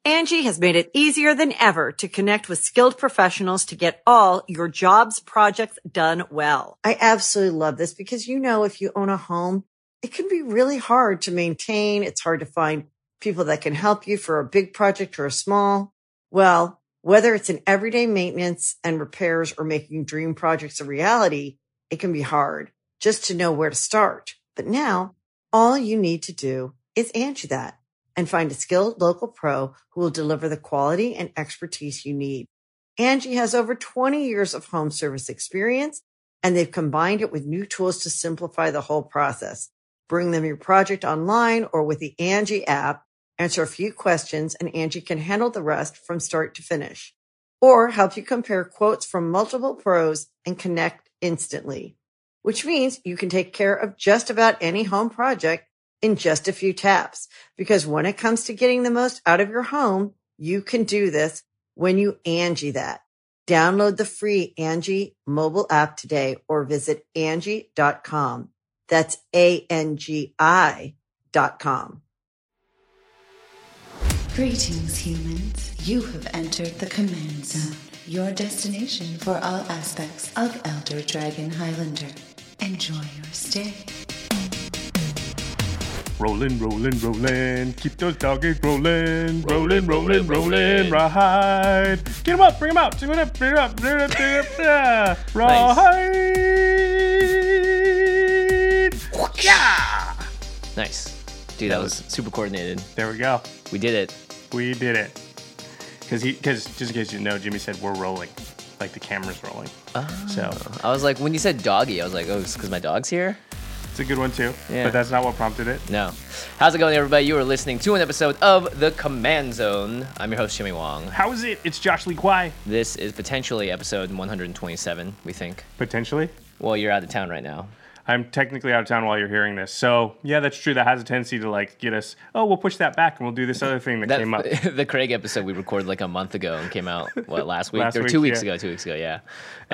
Angie has made it easier than ever to connect with skilled professionals to get all your jobs projects done well. I absolutely love this because, if you own a home, it can be really hard to maintain. It's hard to find people that can help you for a big project or a small. Well, whether it's in everyday maintenance and repairs or making dream projects a reality, it can be hard just to know where to start. But now all you need to do is Angie that and find a skilled local pro who will deliver the quality and expertise you need. Angie has over 20 years of home service experience, and they've combined it with new tools to simplify the whole process. Bring them your project online or with the Angie app, answer a few questions, and Angie can handle the rest from start to finish. Or help you compare quotes from multiple pros and connect instantly, which means you can take care of just about any home project in just a few taps. Because when it comes to getting the most out of your home, you can do this when you Angie that. Download the free Angie mobile app today or visit Angie.com. That's ANGI.com. Greetings, humans. You have entered the Command Zone, your destination for all aspects of Elder Dragon Highlander. Enjoy your stay. Rollin', rollin', rollin', keep those doggies rollin', rollin', rollin', rollin', ride. Get him up, bring him out, bring him up, ride. Yeah. Nice. Dude, that was super coordinated. There we go. We did it. We did it. Because just in case you know, Jimmy said we're rolling. Like the camera's rolling. Oh. So I was like, when you said doggy, I was like, oh, it's because my dog's here? It's a good one too, yeah. But that's not what prompted it. No. How's it going, everybody? You are listening to an episode of The Command Zone. I'm your host, Jimmy Wong. How is it? It's Josh Lee Kwai. This is potentially episode 127, we think. Potentially? Well, you're out of town right now. I'm technically out of town while you're hearing this. So, yeah, that's true. That has a tendency to, get us, we'll push that back and we'll do this other thing that came up. The Craig episode we recorded a month ago and came out, last week? Last or week, 2 weeks ago, 2 weeks ago, yeah.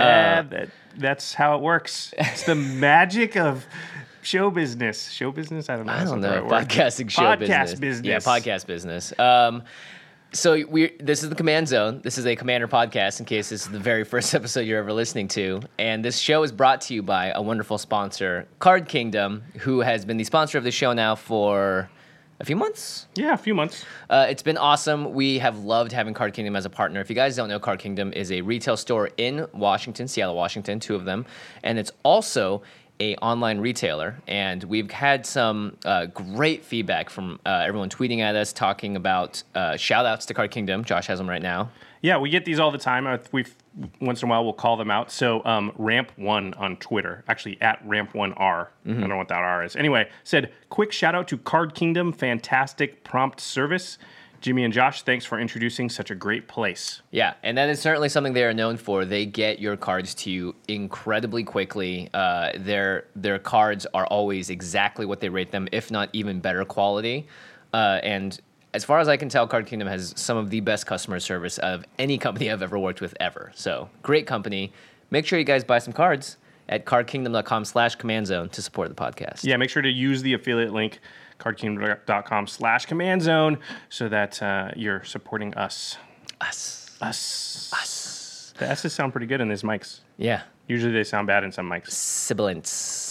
That's how it works. It's the magic of show business. Show business? I don't know. I don't know. Podcasting show business. Podcast business. Yeah, podcast business. So this is the Command Zone. This is a Commander podcast in case this is the very first episode you're ever listening to. And this show is brought to you by a wonderful sponsor, Card Kingdom, who has been the sponsor of the show now for a few months. Yeah, a few months. It's been awesome. We have loved having Card Kingdom as a partner. If you guys don't know, Card Kingdom is a retail store in Washington, Seattle, Washington, 2 of them. And it's also a online retailer, and we've had some great feedback from everyone tweeting at us, talking about shout outs to Card Kingdom. Josh has them right now. Yeah, we get these all the time. Once in a while we'll call them out. So Ramp1 on Twitter, actually at Ramp1R, I don't know what that R is. Anyway, said, quick shout out to Card Kingdom, fantastic prompt service. Jimmy and Josh, thanks for introducing such a great place. Yeah, and that is certainly something they are known for. They get your cards to you incredibly quickly. Their cards are always exactly what they rate them, if not even better quality. And as far as I can tell, Card Kingdom has some of the best customer service of any company I've ever worked with ever. So, great company. Make sure you guys buy some cards at cardkingdom.com/commandzone to support the podcast. Yeah, make sure to use the affiliate link, cardkingdom.com/commandzone, so that you're supporting us. Us. The S's sound pretty good in these mics. Yeah. Usually they sound bad in some mics. Sibilance.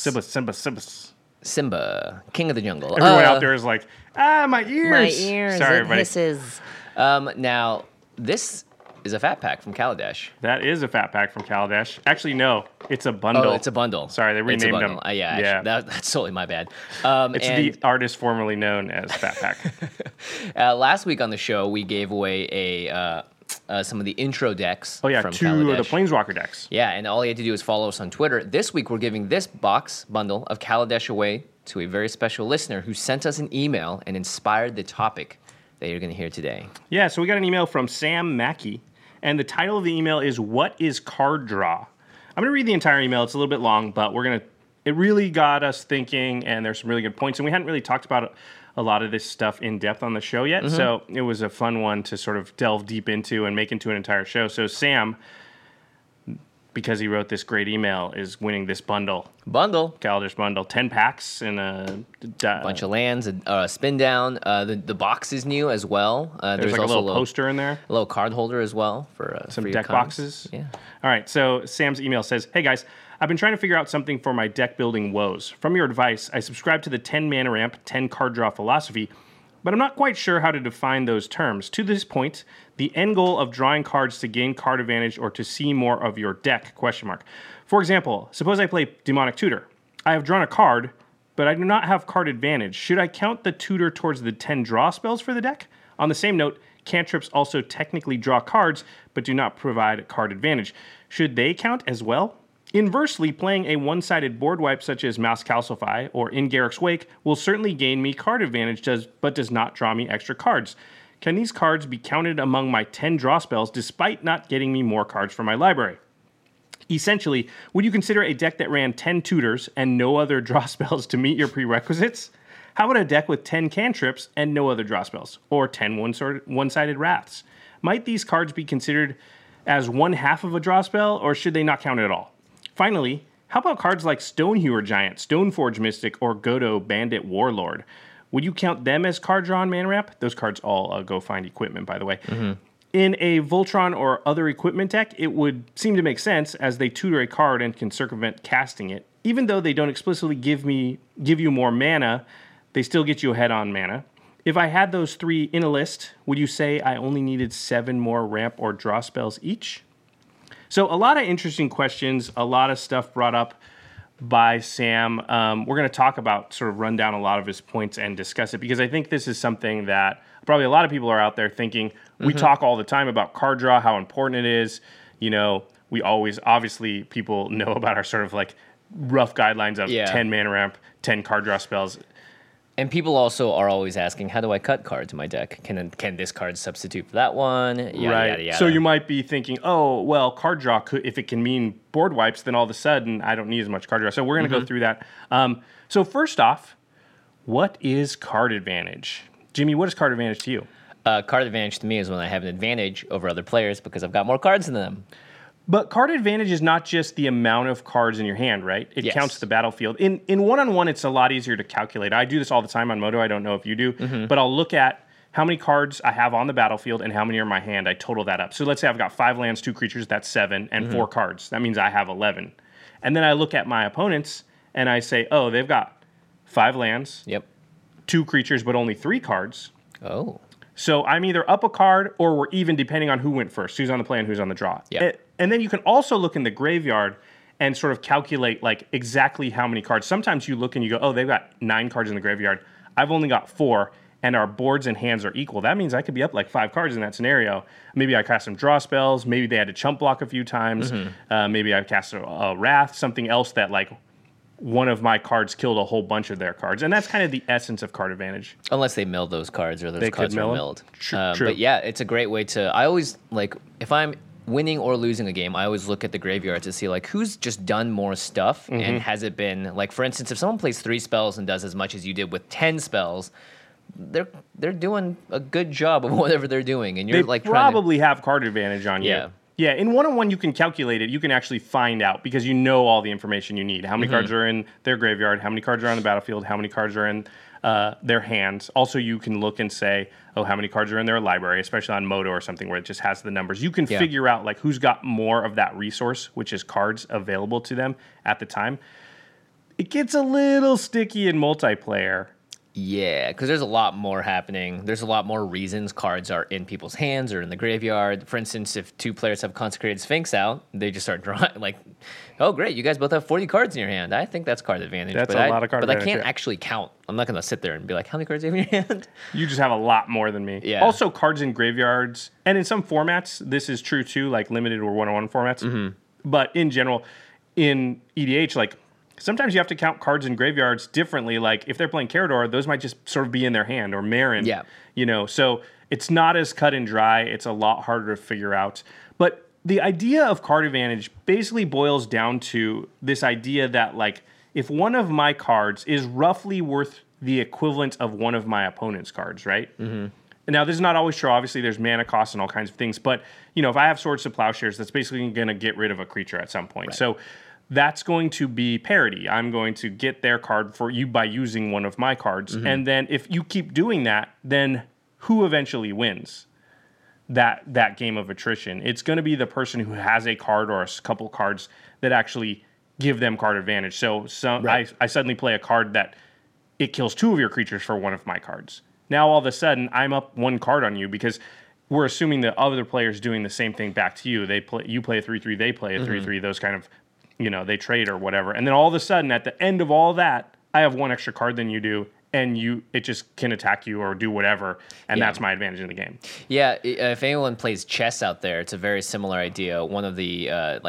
Simba, king of the jungle. Everyone out there is like, my ears. My ears. Sorry, it everybody. Hisses. Now, this is a fat pack from Kaladesh. That is a fat pack from Kaladesh. Actually, no, it's a bundle. Oh, it's a bundle. Sorry, they renamed them. Yeah. That's totally my bad. It's the artist formerly known as Fat Pack. Last week on the show, we gave away some of the intro decks. Oh, yeah, from 2 Kaladesh. of the Planeswalker decks. Yeah, and all you had to do is follow us on Twitter. This week, we're giving this box bundle of Kaladesh away to a very special listener who sent us an email and inspired the topic that you're going to hear today. Yeah, so we got an email from Sam Mackey, and the title of the email is, What is Card Draw? I'm going to read the entire email. It's a little bit long, but it really got us thinking, and there's some really good points, and we hadn't really talked about a lot of this stuff in depth on the show yet, so it was a fun one to sort of delve deep into and make into an entire show. So, Sam, because he wrote this great email, is winning this bundle. Kaldor's bundle. 10 packs and a bunch of lands, a spin down. The box is new as well. There's like also a little poster in there. A little card holder as well for some for deck cards. boxes. Yeah. All right, so Sam's email says, "Hey guys, I've been trying to figure out something for my deck building woes. From your advice, I subscribe to the 10 mana ramp, 10 card draw philosophy, but I'm not quite sure how to define those terms. To this point, the end goal of drawing cards to gain card advantage or to see more of your deck, ? For example, suppose I play Demonic Tutor. I have drawn a card, but I do not have card advantage. Should I count the tutor towards the 10 draw spells for the deck? On the same note, cantrips also technically draw cards, but do not provide card advantage. Should they count as well? Inversely, playing a one-sided board wipe such as Mouse Calcify or In Garruk's Wake will certainly gain me card advantage, but does not draw me extra cards. Can these cards be counted among my 10 draw spells despite not getting me more cards from my library? Essentially, would you consider a deck that ran 10 tutors and no other draw spells to meet your prerequisites? How about a deck with 10 cantrips and no other draw spells? Or 10 one-sided wraths? Might these cards be considered as one half of a draw spell, or should they not count at all? Finally, how about cards like Stonehewer Giant, Stoneforge Mystic, or Godo Bandit Warlord? Would you count them as card draw on mana ramp? Those cards all go find equipment, by the way. Mm-hmm. In a Voltron or other equipment deck, it would seem to make sense as they tutor a card and can circumvent casting it. Even though they don't explicitly give you more mana, they still get you ahead on mana. If I had those 3 in a list, would you say I only needed 7 more ramp or draw spells each? So a lot of interesting questions, a lot of stuff brought up by Sam. We're going to talk about, sort of run down a lot of his points and discuss it, because I think this is something that probably a lot of people are out there thinking. We talk all the time about card draw, how important it is. You know, we always, obviously, people know about our sort of like rough guidelines of 10 mana ramp, 10 card draw spells. And people also are always asking, how do I cut cards in my deck? Can this card substitute for that one? Yada, yada. So you might be thinking, oh, well, card draw, if it can mean board wipes, then all of a sudden I don't need as much card draw. So we're going to go through that. So first off, what is card advantage? Jimmy, what is card advantage to you? Card advantage to me is when I have an advantage over other players because I've got more cards than them. But card advantage is not just the amount of cards in your hand, right? It counts the battlefield. In one-on-one, it's a lot easier to calculate. I do this all the time on Moto. I don't know if you do. But I'll look at how many cards I have on the battlefield and how many are in my hand. I total that up. So let's say I've got 5 lands, 2 creatures, that's 7, and 4 cards. That means I have 11. And then I look at my opponents, and I say, oh, they've got 5 lands, 2 creatures, but only 3 cards. Oh. So I'm either up a card or we're even, depending on who went first, who's on the play and who's on the draw. And then you can also look in the graveyard and sort of calculate like exactly how many cards. Sometimes you look and you go, oh, they've got 9 cards in the graveyard. I've only got 4, and our boards and hands are equal. That means I could be up like 5 cards in that scenario. Maybe I cast some draw spells. Maybe they had to chump block a few times. Maybe I cast a Wrath, something else that like one of my cards killed a whole bunch of their cards. And that's kind of the essence of card advantage. Unless they mill those cards or those they cards are milled. True. But yeah, it's a great way to... I always, like, if I'm winning or losing a game, I always look at the graveyard to see, like, who's just done more stuff and has it been... Like, for instance, if someone plays 3 spells and does as much as you did with 10 spells, they're doing a good job of whatever they're doing. And you're, like, probably have card advantage on you. Yeah, in one-on-one, you can calculate it. You can actually find out because you know all the information you need. How many cards are in their graveyard, how many cards are on the battlefield, how many cards are in their hands. Also, you can look and say, oh, how many cards are in their library, especially on Moto or something where it just has the numbers. You can figure out like who's got more of that resource, which is cards available to them at the time. It gets a little sticky in multiplayer. Yeah, because there's a lot more happening. There's a lot more reasons cards are in people's hands or in the graveyard. For instance, if 2 players have Consecrated Sphinx out, they just start drawing, like, oh, great, you guys both have 40 cards in your hand. I think that's card advantage. That's a lot of card advantage. But I can't actually count. I'm not going to sit there and be like, how many cards do you have in your hand? You just have a lot more than me. Yeah. Also, cards in graveyards, and in some formats, this is true too, like limited or one-on-one formats. But in general, in EDH, like, sometimes you have to count cards in graveyards differently. Like if they're playing Carador, those might just sort of be in their hand, or Marin. You know, so it's not as cut and dry. It's a lot harder to figure out. But the idea of card advantage basically boils down to this idea that like if one of my cards is roughly worth the equivalent of one of my opponent's cards, right? And now this is not always true. Obviously, there's mana costs and all kinds of things. But, if I have Swords to Plowshares, that's basically going to get rid of a creature at some point. Right. So that's going to be parity. I'm going to get their card for you by using one of my cards. Mm-hmm. And then if you keep doing that, then who eventually wins that game of attrition? It's going to be the person who has a card or a couple cards that actually give them card advantage. So right. I suddenly play a card that it kills 2 of your creatures for one of my cards. Now all of a sudden I'm up 1 card on you because we're assuming that other players doing the same thing back to you. You play a 3/3, they play a 3/3. Those kind of, they trade or whatever. And then all of a sudden at the end of all that, I have 1 extra card than you do. And it just can attack you or do whatever, and that's my advantage in the game. Yeah, if anyone plays chess out there, it's a very similar idea. One of the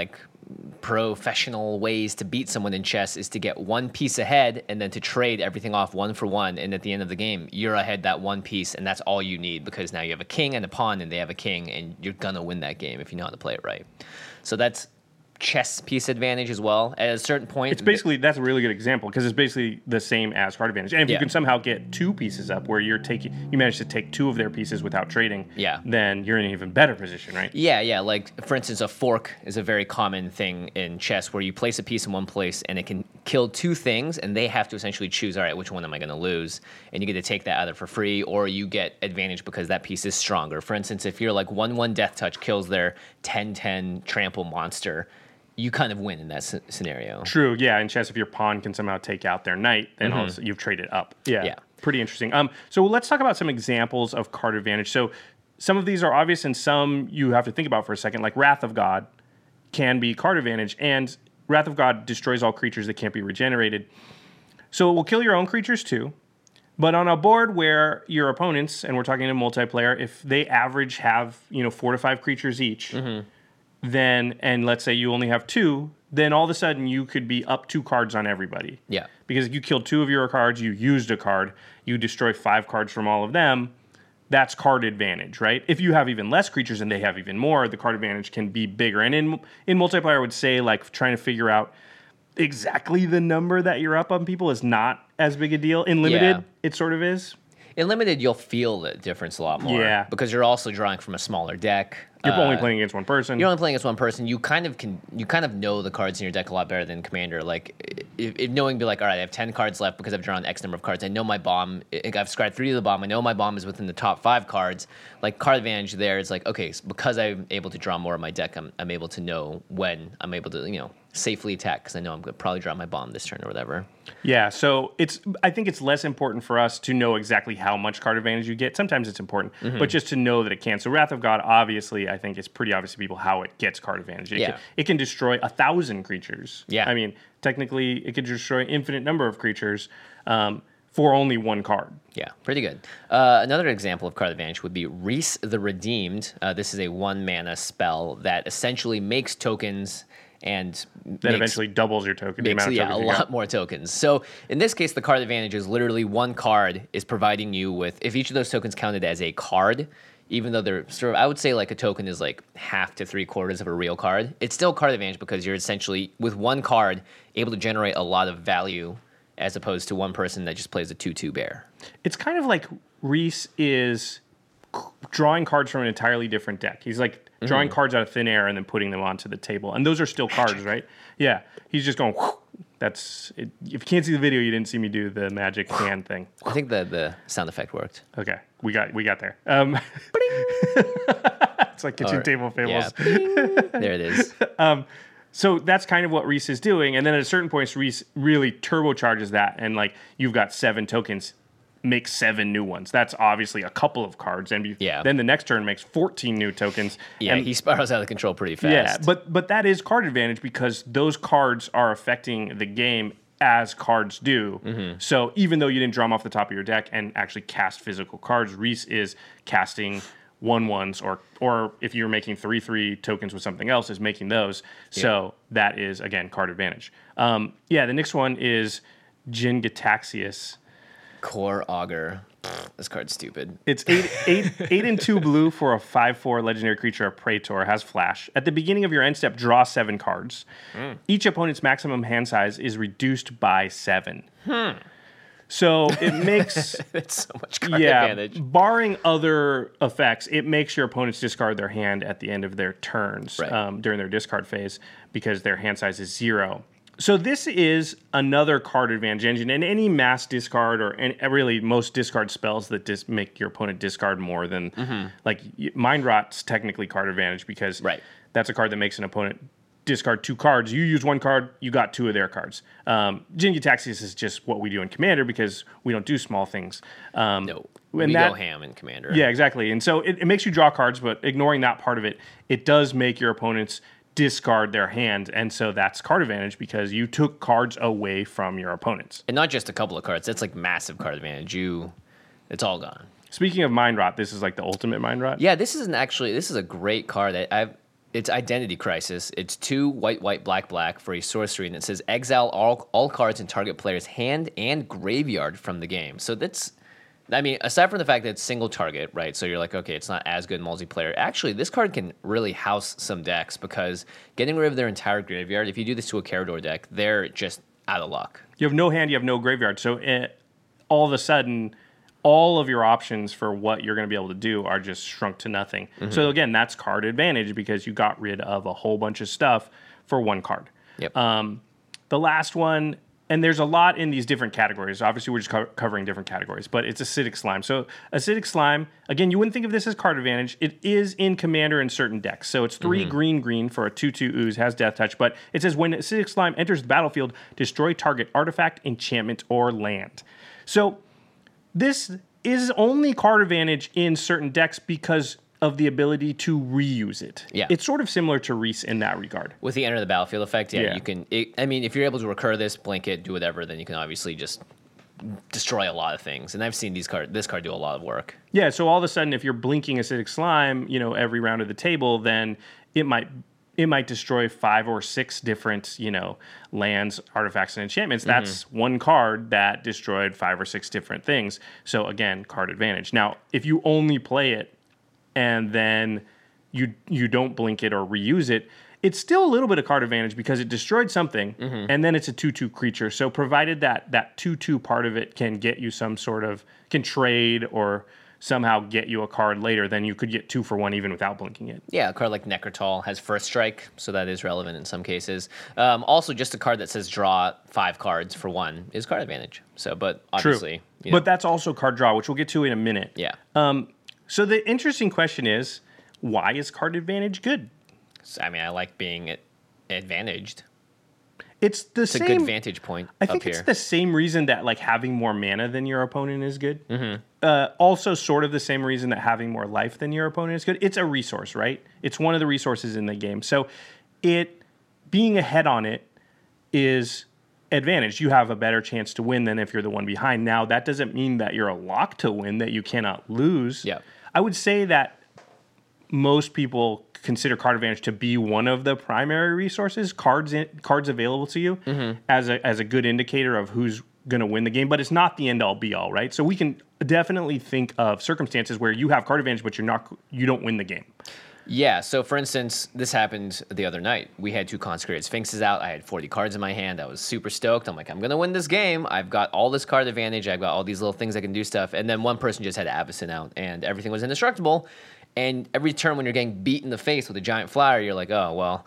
professional ways to beat someone in chess is to get 1 piece ahead and then to trade everything off 1 for 1. And at the end of the game, you're ahead that 1 piece, and that's all you need because now you have a king and a pawn, and they have a king, and you're gonna win that game if you know how to play it right. So that's chess piece advantage as well. At a certain point, it's basically that's a really good example because it's basically the same as card advantage. And if you can somehow get 2 pieces up where you manage to take 2 of their pieces without trading, then you're in an even better position, right? Yeah. Like for instance, a fork is a very common thing in chess where you place a piece in one place and it can kill 2 things, and they have to essentially choose, all right, which one am I going to lose? And you get to take that either for free or you get advantage because that piece is stronger. For instance, if you're like 1/1 Death Touch kills their 10/10 trample monster, you kind of win in that scenario. True, yeah. In chess, if your pawn can somehow take out their knight, then also you've traded up. Yeah, pretty interesting. So let's talk about some examples of card advantage. So some of these are obvious, and some you have to think about for a second. Like Wrath of God can be card advantage, and Wrath of God destroys all creatures that can't be regenerated. So it will kill your own creatures too. But on a board where your opponents, and we're talking in multiplayer, if they average have 4 to 5 creatures each. Then, and let's say you only have 2, then all of a sudden you could be up 2 cards on everybody. Yeah. Because you killed 2 of your cards, you used a card, you destroy 5 cards from all of them, that's card advantage, right? If you have even less creatures and they have even more, the card advantage can be bigger. And in multiplayer, I would say like trying to figure out exactly the number that you're up on people is not as big a deal. In limited, it sort of is. In limited, you'll feel the difference a lot more. Yeah. Because you're also drawing from a smaller deck. You're only playing against one person. You're only playing against one person. You kind of know the cards in your deck a lot better than Commander. Like, if knowing, be like, all right, I have 10 cards left because I've drawn X number of cards. I know my bomb. I've scratched 3 of the bomb. I know my bomb is within the top 5 cards. Like, card advantage there is like, okay, so because I'm able to draw more of my deck, I'm able to know when I'm able to, safely attack because I know I'm going to probably draw my bomb this turn or whatever. Yeah, so I think it's less important for us to know exactly how much card advantage you get. Sometimes it's important, but just to know that it can. So Wrath of God, obviously, I think it's pretty obvious to people how it gets card advantage. It can destroy 1,000 creatures. Yeah. I mean, technically, it could destroy an infinite number of creatures for only 1 card. Yeah, pretty good. Another example of card advantage would be Reese the Redeemed. This is a 1-mana spell that essentially makes tokens and that eventually doubles your token. Makes, a lot more tokens. So in this case, the card advantage is literally 1 card is providing you with, if each of those tokens counted as a card, even though they're sort of, I would say like a token is like half to 3/4 of a real card, it's still card advantage because you're essentially, with 1 card, able to generate a lot of value as opposed to one person that just plays a 2/2 bear. It's kind of like Reese is drawing cards from an entirely different deck. He's like drawing cards out of thin air and then putting them onto the table. And those are still cards, right? Yeah. He's just going, whoosh. That's it. If you can't see the video, you didn't see me do the magic hand thing. I think the sound effect worked. Okay. We got there. It's like kitchen table fables. Yeah. There it is. So that's kind of what Reese is doing. And then at a certain point, Reese really turbocharges that. And like you've got 7 tokens. Make 7 new ones. That's obviously a couple of cards, and then the next turn makes 14 new tokens. Yeah, and he spirals out of control pretty fast. Yeah, but that is card advantage because those cards are affecting the game as cards do. So even though you didn't draw them off the top of your deck and actually cast physical cards, Reese is casting 1/1s, or if you're making 3/3 tokens with something else, is making those. So that is again card advantage. The next one is Jin Gitaxias. Core Augur. This card's stupid. It's 8 and 2 blue for a 5/4 legendary creature, a Praetor, has flash. At the beginning of your end step, draw 7 cards. Each opponent's maximum hand size is reduced by 7. So it makes It's so much card advantage. barring other effects, it makes your opponents discard their hand at the end of their turns during their discard phase because their hand size is 0. So this is another card advantage engine, and any mass discard or really most discard spells that make your opponent discard more than like Mind Rot's technically card advantage because that's a card that makes an opponent discard 2 cards. You use 1 card, you got 2 of their cards. Jin-Gitaxias is just what we do in Commander because we don't do small things. No, we go ham in Commander. Yeah, exactly. And so it makes you draw cards, but ignoring that part of it, it does make your opponents discard their hand, and so that's card advantage because you took cards away from your opponents. And not just a couple of cards. That's like massive card advantage. It's all gone. Speaking of Mind Rot, this is like the ultimate Mind Rot. Yeah, this is a great card that it's Identity Crisis. It's 2 white, black for a sorcery, and it says exile all cards in target player's hand and graveyard from the game. So that's, I mean, aside from the fact that it's single target, right? So you're like, okay, it's not as good in multiplayer. Actually, this card can really house some decks because getting rid of their entire graveyard, if you do this to a Carador deck, they're just out of luck. You have no hand, you have no graveyard. So all of a sudden, all of your options for what you're going to be able to do are just shrunk to nothing. So again, that's card advantage because you got rid of a whole bunch of stuff for 1 card. Yep. The last one, and there's a lot in these different categories. Obviously, we're just covering different categories, but it's Acidic Slime. So Acidic Slime, again, you wouldn't think of this as card advantage. It is in Commander in certain decks. So it's 3 green for a 2/2 ooze, has Death Touch, but it says when Acidic Slime enters the battlefield, destroy target artifact, enchantment, or land. So this is only card advantage in certain decks because of the ability to reuse it. Yeah. It's sort of similar to Reese in that regard. With the enter the battlefield effect, Yeah. you can. I mean, if you're able to recur this, blink it, do whatever, then you can obviously just destroy a lot of things. And I've seen this card do a lot of work. Yeah, so all of a sudden, if you're blinking Acidic Slime, every round of the table, then it might destroy 5 or 6 different, lands, artifacts, and enchantments. That's 1 card that destroyed 5 or 6 different things. So again, card advantage. Now, if you only play it and then you don't blink it or reuse it, it's still a little bit of card advantage because it destroyed something, and then it's a 2/2 creature. So provided that 2/2 part of it can get you can trade or somehow get you a card later, then you could get 2 for 1 even without blinking it. Yeah, a card like Necrotal has First Strike, so that is relevant in some cases. Also, just a card that says draw 5 cards for 1 is card advantage. So, but obviously, True. But that's also card draw, which we'll get to in a minute. Yeah. So the interesting question is, why is card advantage good? I mean, I like being advantaged. It's a good vantage point. I think it's the same reason that like having more mana than your opponent is good. Also, sort of the same reason that having more life than your opponent is good. It's a resource, right? It's one of the resources in the game. So, being ahead on it is advantage. You have a better chance to win than if you're the one behind. Now, that doesn't mean that you're a lock to win, that you cannot lose. Yeah. I would say that most people consider card advantage to be one of the primary resources, cards available to you as a good indicator of who's going to win the game, but it's not the end all be all, right? So we can definitely think of circumstances where you have card advantage, but you don't win the game. Yeah, so for instance, this happened the other night. We had 2 Consecrated Sphinxes out. I had 40 cards in my hand. I was super stoked. I'm like, I'm going to win this game. I've got all this card advantage. I've got all these little things I can do stuff. And then one person just had Avacyn out, and everything was indestructible. And every turn when you're getting beat in the face with a giant flower, you're like, oh, well,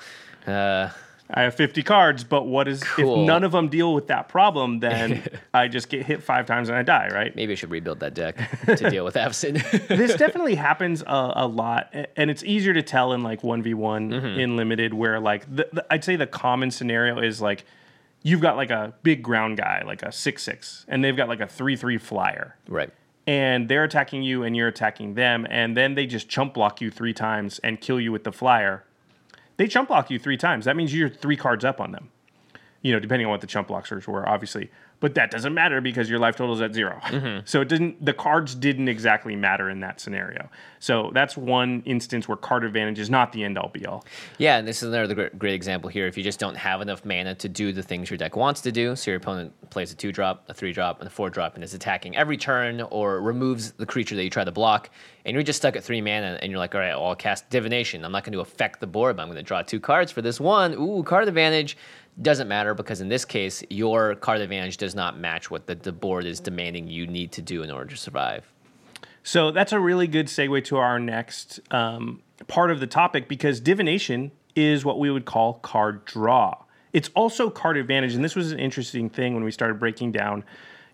I have 50 cards, but Cool. if none of them deal with that problem, then I just get hit 5 times and I die, right? maybe I should rebuild that deck to deal with Avacyn. This definitely happens a lot, and it's easier to tell in like 1v1 in Limited, where like I'd say the common scenario is like you've got like a big ground guy, like a 6/6, and they've got like a 3/3 flyer. Right. And they're attacking you and you're attacking them, and then they just chump block you 3 times and kill you with the flyer. They chump block you 3 times. That means you're 3 cards up on them. Depending on what the chump blockers were, obviously. But that doesn't matter because your life total is at 0. So the cards didn't exactly matter in that scenario. So that's one instance where card advantage is not the end all be all. Yeah, and this is another great example here. If you just don't have enough mana to do the things your deck wants to do, so your opponent plays a 2-drop, a 3-drop, and a 4-drop, and is attacking every turn or removes the creature that you try to block, and you're just stuck at 3 mana, and you're like, all right, well, I'll cast Divination. I'm not going to affect the board, but I'm going to draw 2 cards for this one. Ooh, card advantage. Doesn't matter because in this case, your card advantage does not match what the board is demanding you need to do in order to survive. So that's a really good segue to our next part of the topic, because divination is what we would call card draw. It's also card advantage, and this was an interesting thing when we started breaking down,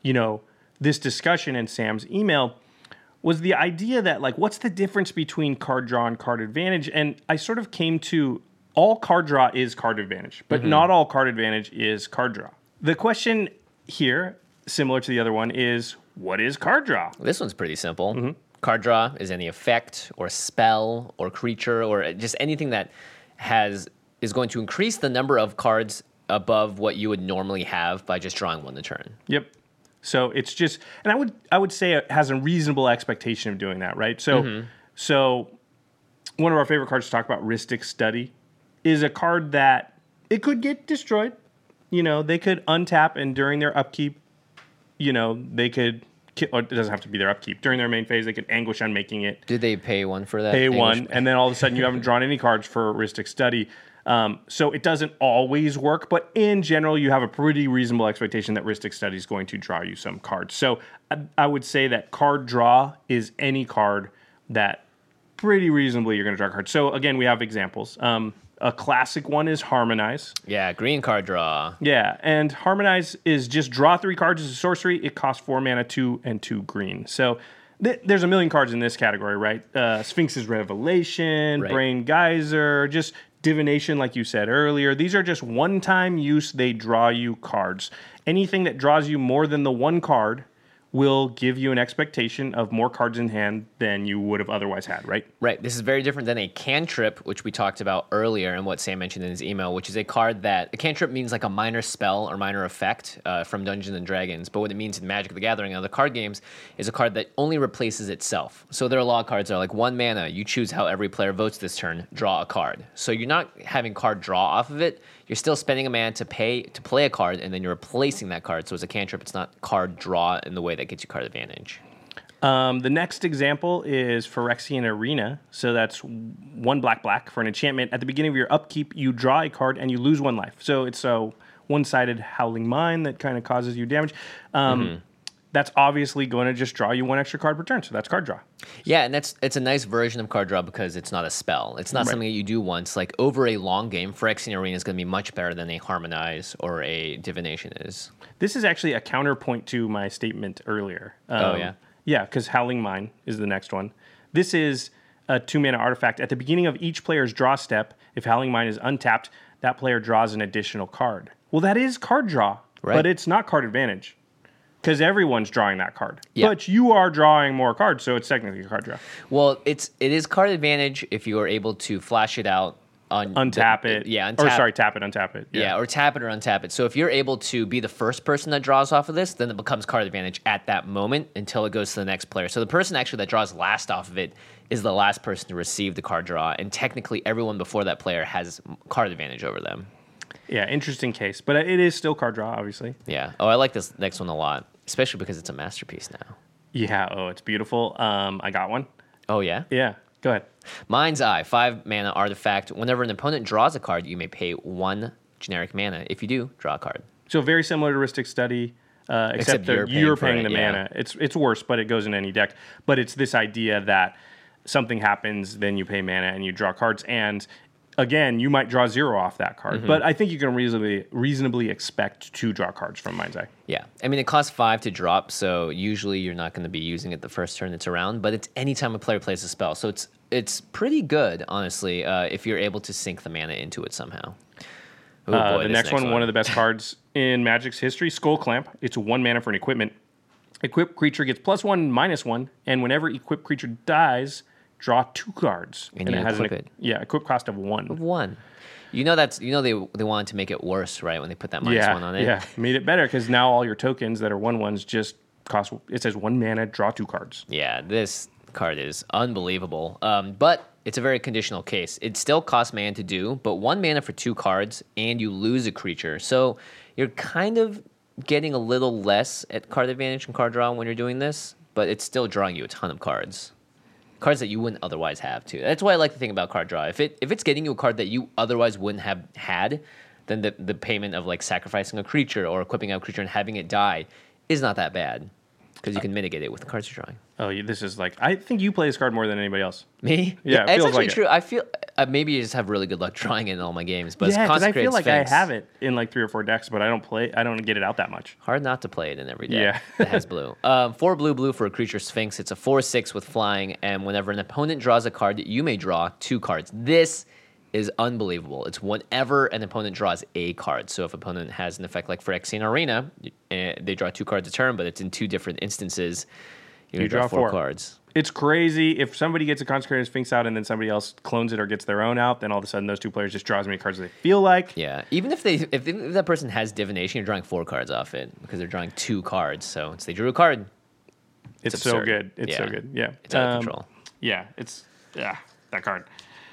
this discussion in Sam's email, was the idea that, like, what's the difference between card draw and card advantage? And I sort of came to all card draw is card advantage, but not all card advantage is card draw. The question here, similar to the other one, is what is card draw? This one's pretty simple. Card draw is any effect or spell or creature or just anything that is going to increase the number of cards above what you would normally have by just drawing one a turn. Yep. So it's just, and I would say it has a reasonable expectation of doing that, right? So, so one of our favorite cards to talk about, Rhystic Study, is a card that it could get destroyed. They could untap, and during their upkeep, they could. Or it doesn't have to be their upkeep. During their main phase, they could Anguish Unmaking it. Did they pay one for that? Pay one, and then all of a sudden you haven't drawn any cards for Rhystic Study. So it doesn't always work, but in general, you have a pretty reasonable expectation that Rhystic Study is going to draw you some cards. So I would say that card draw is any card that pretty reasonably you're going to draw cards. So again, we have examples. A classic one is Harmonize. Yeah, green card draw. Yeah, and Harmonize is just draw 3 cards as a sorcery. It costs 4 mana, 2 and 2 green. So there's a million cards in this category, right? Sphinx's Revelation, Right. Brain Geyser, just divination, like you said earlier. These are just one-time use. They draw you cards. Anything that draws you more than the one card will give you an expectation of more cards in hand than you would have otherwise had, right? Right. This is very different than a cantrip, which we talked about earlier and what Sam mentioned in his email, which is a card that a cantrip means like a minor spell or minor effect from Dungeons and Dragons. But what it means in Magic the Gathering and other card games is a card that only replaces itself. So there are a lot of cards that are like 1 mana. You choose how every player votes this turn, draw a card. So you're not having card draw off of it. You're still spending a mana to play a card, and then you're replacing that card. So as a cantrip, it's not card draw in the way that gets you card advantage. The next example is Phyrexian Arena. So that's 1 black for an enchantment. At the beginning of your upkeep, you draw a card and you lose 1 life. So it's a one-sided Howling Mine that kind of causes you damage. That's obviously going to just draw you 1 extra card per turn. So that's card draw. Yeah, and it's a nice version of card draw because it's not a spell. It's not something that you do once. Like over a long game, Phyrexian Arena is going to be much better than a Harmonize or a Divination is. This is actually a counterpoint to my statement earlier. Oh, yeah? Yeah, because Howling Mine is the next one. This is a 2-mana artifact. At the beginning of each player's draw step, if Howling Mine is untapped, that player draws an additional card. Well, that is card draw, but it's not card advantage. Because everyone's drawing that card. Yeah. But you are drawing more cards, so it's technically a card draw. Well, it is card advantage if you are able to flash it out. Untap it. Yeah, Or sorry, tap it, untap it. Yeah, or tap it or untap it. So if you're able to be the first person that draws off of this, then it becomes card advantage at that moment until it goes to the next player. So the person actually that draws last off of it is the last person to receive the card draw, and technically everyone before that player has card advantage over them. Yeah, interesting case. But it is still card draw, obviously. Yeah. Oh, I like this next one a lot, especially because it's a masterpiece now. Yeah, it's beautiful. I got one. Oh, yeah? Yeah, go ahead. Mind's Eye, 5 mana artifact. Whenever an opponent draws a card, you may pay 1 generic mana. If you do, draw a card. So very similar to Rhystic Study, except that you're paying the mana. It's worse, but it goes in any deck. But it's this idea that something happens, then you pay mana and you draw cards, and again, you might draw 0 off that card, but I think you can reasonably expect to draw cards from Mind's Eye. Yeah. I mean, it costs 5 to drop, so usually you're not going to be using it the first turn it's around, but it's anytime a player plays a spell. So it's pretty good, honestly, if you're able to sink the mana into it somehow. Ooh, boy, the next one of the best cards in Magic's history, Skull Clamp. It's 1 mana for an equipment. Equipped creature gets +1/-1, and whenever equipped creature dies, draw 2 cards. And you it has equip it. Yeah, equip cost of 1. 1. They wanted to make it worse, right, when they put that -1 on it? Yeah, made it better because now all your tokens that are 1/1s just cost, it says 1 mana, draw 2 cards. Yeah, this card is unbelievable. But it's a very conditional case. It still costs mana to do, but 1 mana for 2 cards, and you lose a creature. So you're kind of getting a little less at card advantage and card draw when you're doing this, but it's still drawing you a ton of cards. Cards that you wouldn't otherwise have, too. That's why I like the thing about card draw. If it's getting you a card that you otherwise wouldn't have had, then the payment of like sacrificing a creature or equipping a creature and having it die is not that bad because you can mitigate it with the cards you're drawing. Oh, this is like, I think you play this card more than anybody else. Me? Yeah, it it's feels actually like true. I feel maybe you just have really good luck drawing it in all my games, but Yeah, it's because I Consecrated feel like Sphinx. I have it in like 3 or 4 decks, but I don't get it out that much. Hard not to play it in every deck Yeah. that has blue. 4 blue for a creature Sphinx. It's a 4/6 with flying, and whenever an opponent draws a card, you may draw 2 cards. This is unbelievable. It's whenever an opponent draws a card. So if an opponent has an effect like Phyrexian Arena, they draw 2 cards a turn, but it's in 2 different instances. You draw 4 cards. It's crazy. If somebody gets a Consecrated Sphinx out and then somebody else clones it or gets their own out, then all of a sudden those 2 players just draw as many cards as they feel like. Yeah, even if that person has divination, you're drawing 4 cards off it because they're drawing 2 cards. So they drew a card. It's so absurd. good. It's so good. Yeah. It's out of control. Yeah, that card.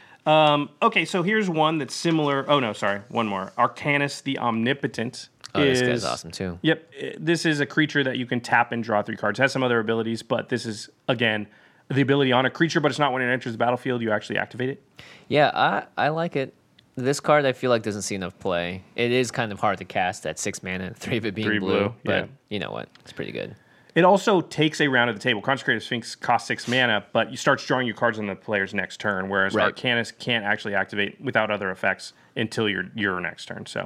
Okay, so here's one that's similar. Oh, no, sorry. One more. Arcanus the Omnipotent. Oh, this guy's awesome too. Yep. This is a creature that you can tap and draw 3 cards. It has some other abilities, but this is, again, the ability on a creature, but it's not when it enters the battlefield. You actually activate it. Yeah, I like it. This card I feel like doesn't see enough play. It is kind of hard to cast at 6 mana, 3 of it being 3 blue. But yeah. you know what? It's pretty good. It also takes a round at the table. Consecrated Sphinx costs 6 mana, but you start drawing your cards on the player's next turn, whereas Right. Arcanus can't actually activate without other effects until your next turn. So,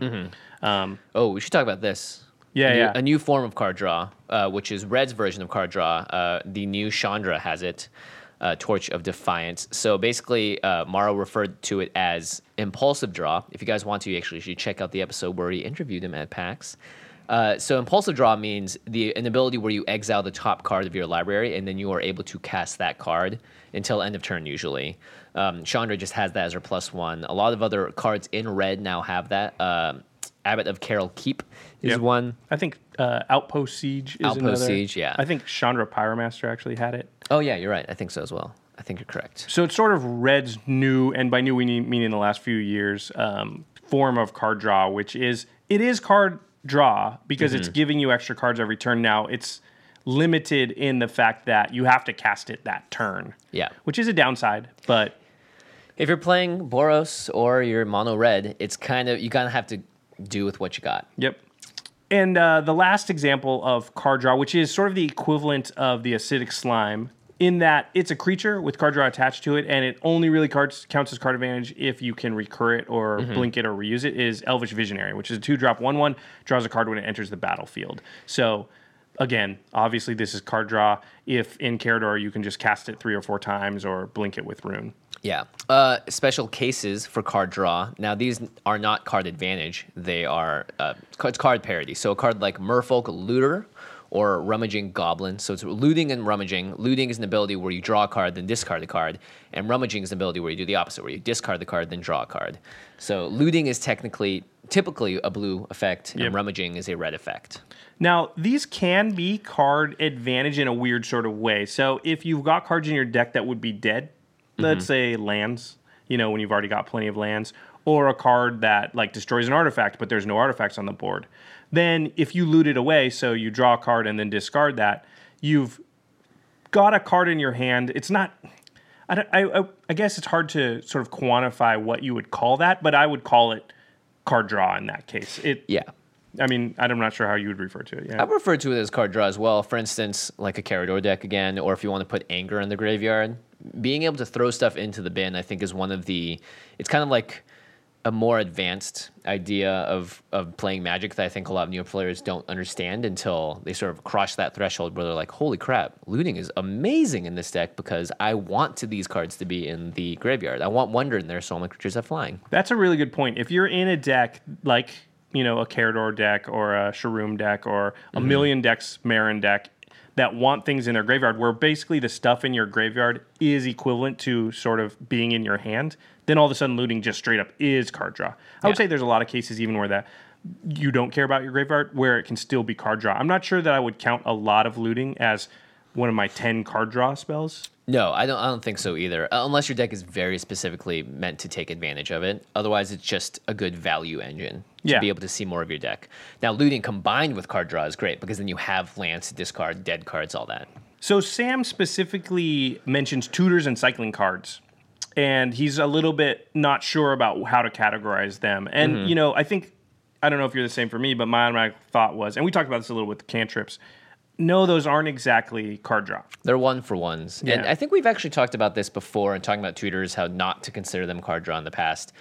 We should talk about this. Yeah, A new form of card draw, which is Red's version of card draw. The new Chandra has it, Torch of Defiance. So basically, Morrow referred to it as impulsive draw. If you guys want to, you actually should check out the episode where he interviewed him at PAX. So impulsive draw means an ability where you exile the top card of your library, and then you are able to cast that card until end of turn, usually. Chandra just has that as her +1. A lot of other cards in red now have that. Abbot of Carol Keep is one. I think Outpost Siege is another. Outpost Siege, yeah. I think Chandra Pyromaster actually had it. Oh, yeah, you're right. I think so as well. I think you're correct. So it's sort of Red's new, and by new we mean in the last few years, form of card draw, which is, it is card draw because it's giving you extra cards every turn. Now it's limited in the fact that you have to cast it that turn. Yeah. Which is a downside, but If you're playing Boros or you're mono red, it's kind of, you kind of have to do with what you got. Yep. And the last example of card draw, which is sort of the equivalent of the Acidic Slime, in that it's a creature with card draw attached to it, and it only really counts as card advantage if you can recur it or blink it or reuse it, is Elvish Visionary, which is a 2-drop 1/1, draws a card when it enters the battlefield. So, again, obviously this is card draw. If in Carador, you can just cast it 3 or 4 times or blink it with Rune. Yeah. Special cases for card draw. Now, these are not card advantage. They are it's card parity. So a card like Merfolk Looter or Rummaging Goblin. So it's looting and rummaging. Looting is an ability where you draw a card, then discard the card. And rummaging is an ability where you do the opposite, where you discard the card, then draw a card. So looting is typically a blue effect, and rummaging is a red effect. Now, these can be card advantage in a weird sort of way. So if you've got cards in your deck that would be dead, let's say lands, when you've already got plenty of lands, or a card that like destroys an artifact, but there's no artifacts on the board, then if you loot it away, so you draw a card and then discard that, you've got a card in your hand. It's not, I guess it's hard to sort of quantify what you would call that, but I would call it card draw in that case. Yeah. I mean, I'm not sure how you would refer to it. Yeah. I refer to it as card draw as well. For instance, like a Carador deck again, or if you want to put Anger in the graveyard, being able to throw stuff into the bin, I think, is one of the. It's kind of like a more advanced idea of playing Magic that I think a lot of new players don't understand until they sort of cross that threshold where they're like, holy crap, looting is amazing in this deck because I want these cards to be in the graveyard. I want Wonder in there so all my creatures have flying. That's a really good point. If you're in a deck like, a Carador deck or a Shroom deck or a million decks Marin deck that want things in their graveyard where basically the stuff in your graveyard is equivalent to sort of being in your hand, then all of a sudden looting just straight up is card draw. I would say there's a lot of cases even where that you don't care about your graveyard where it can still be card draw. I'm not sure that I would count a lot of looting as one of my 10 card draw spells. No, I don't think so either. Unless your deck is very specifically meant to take advantage of it. Otherwise, it's just a good value engine to be able to see more of your deck. Now, looting combined with card draw is great because then you have lands to discard, dead cards, all that. So Sam specifically mentions tutors and cycling cards. and he's a little bit not sure about how to categorize them. And, you know, I don't know if you're the same for me, but my thought was, and we talked about this a little with the cantrips, no, those aren't exactly card draw. They're one for ones. Yeah. And I think we've actually talked about this before and talking about tutors, how not to consider them card draw in the past.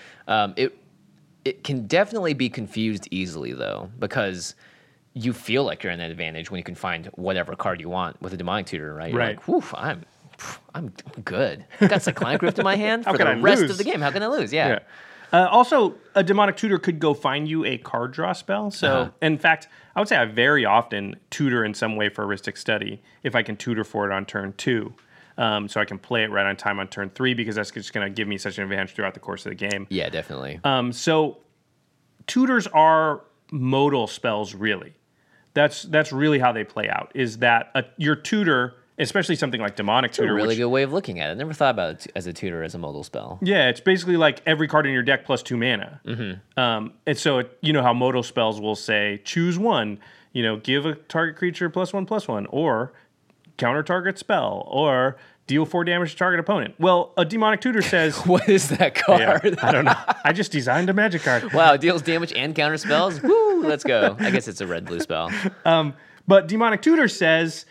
It can definitely be confused easily, though, because you feel like you're in an advantage when you can find whatever card you want with a demonic tutor, right? You're like, whew, I'm good. I got Cyclonic Rift in my hand for the rest of the game. How can I lose? Yeah. Also, a demonic tutor could go find you a card draw spell. So, in fact, I would say I very often tutor in some way for Rhystic Study if I can tutor for it on turn 2. So I can play it right on time on turn 3 because that's just going to give me such an advantage throughout the course of the game. Yeah, definitely. So tutors are modal spells, really. That's really how they play out, is that your tutor, especially something like Demonic Tutor. A really good way of looking at it. I never thought about it as a tutor as a modal spell. Yeah, it's basically like every card in your deck plus 2 mana. And so, you know how modal spells will say, choose one, you know, give a target creature +1/+1, or counter target spell, or deal 4 damage to target opponent. Well, a Demonic Tutor says... What is that card? Yeah, I don't know. I just designed a Magic card. Wow, deals damage and counter spells? Woo, let's go. I guess it's a red-blue spell. But Demonic Tutor says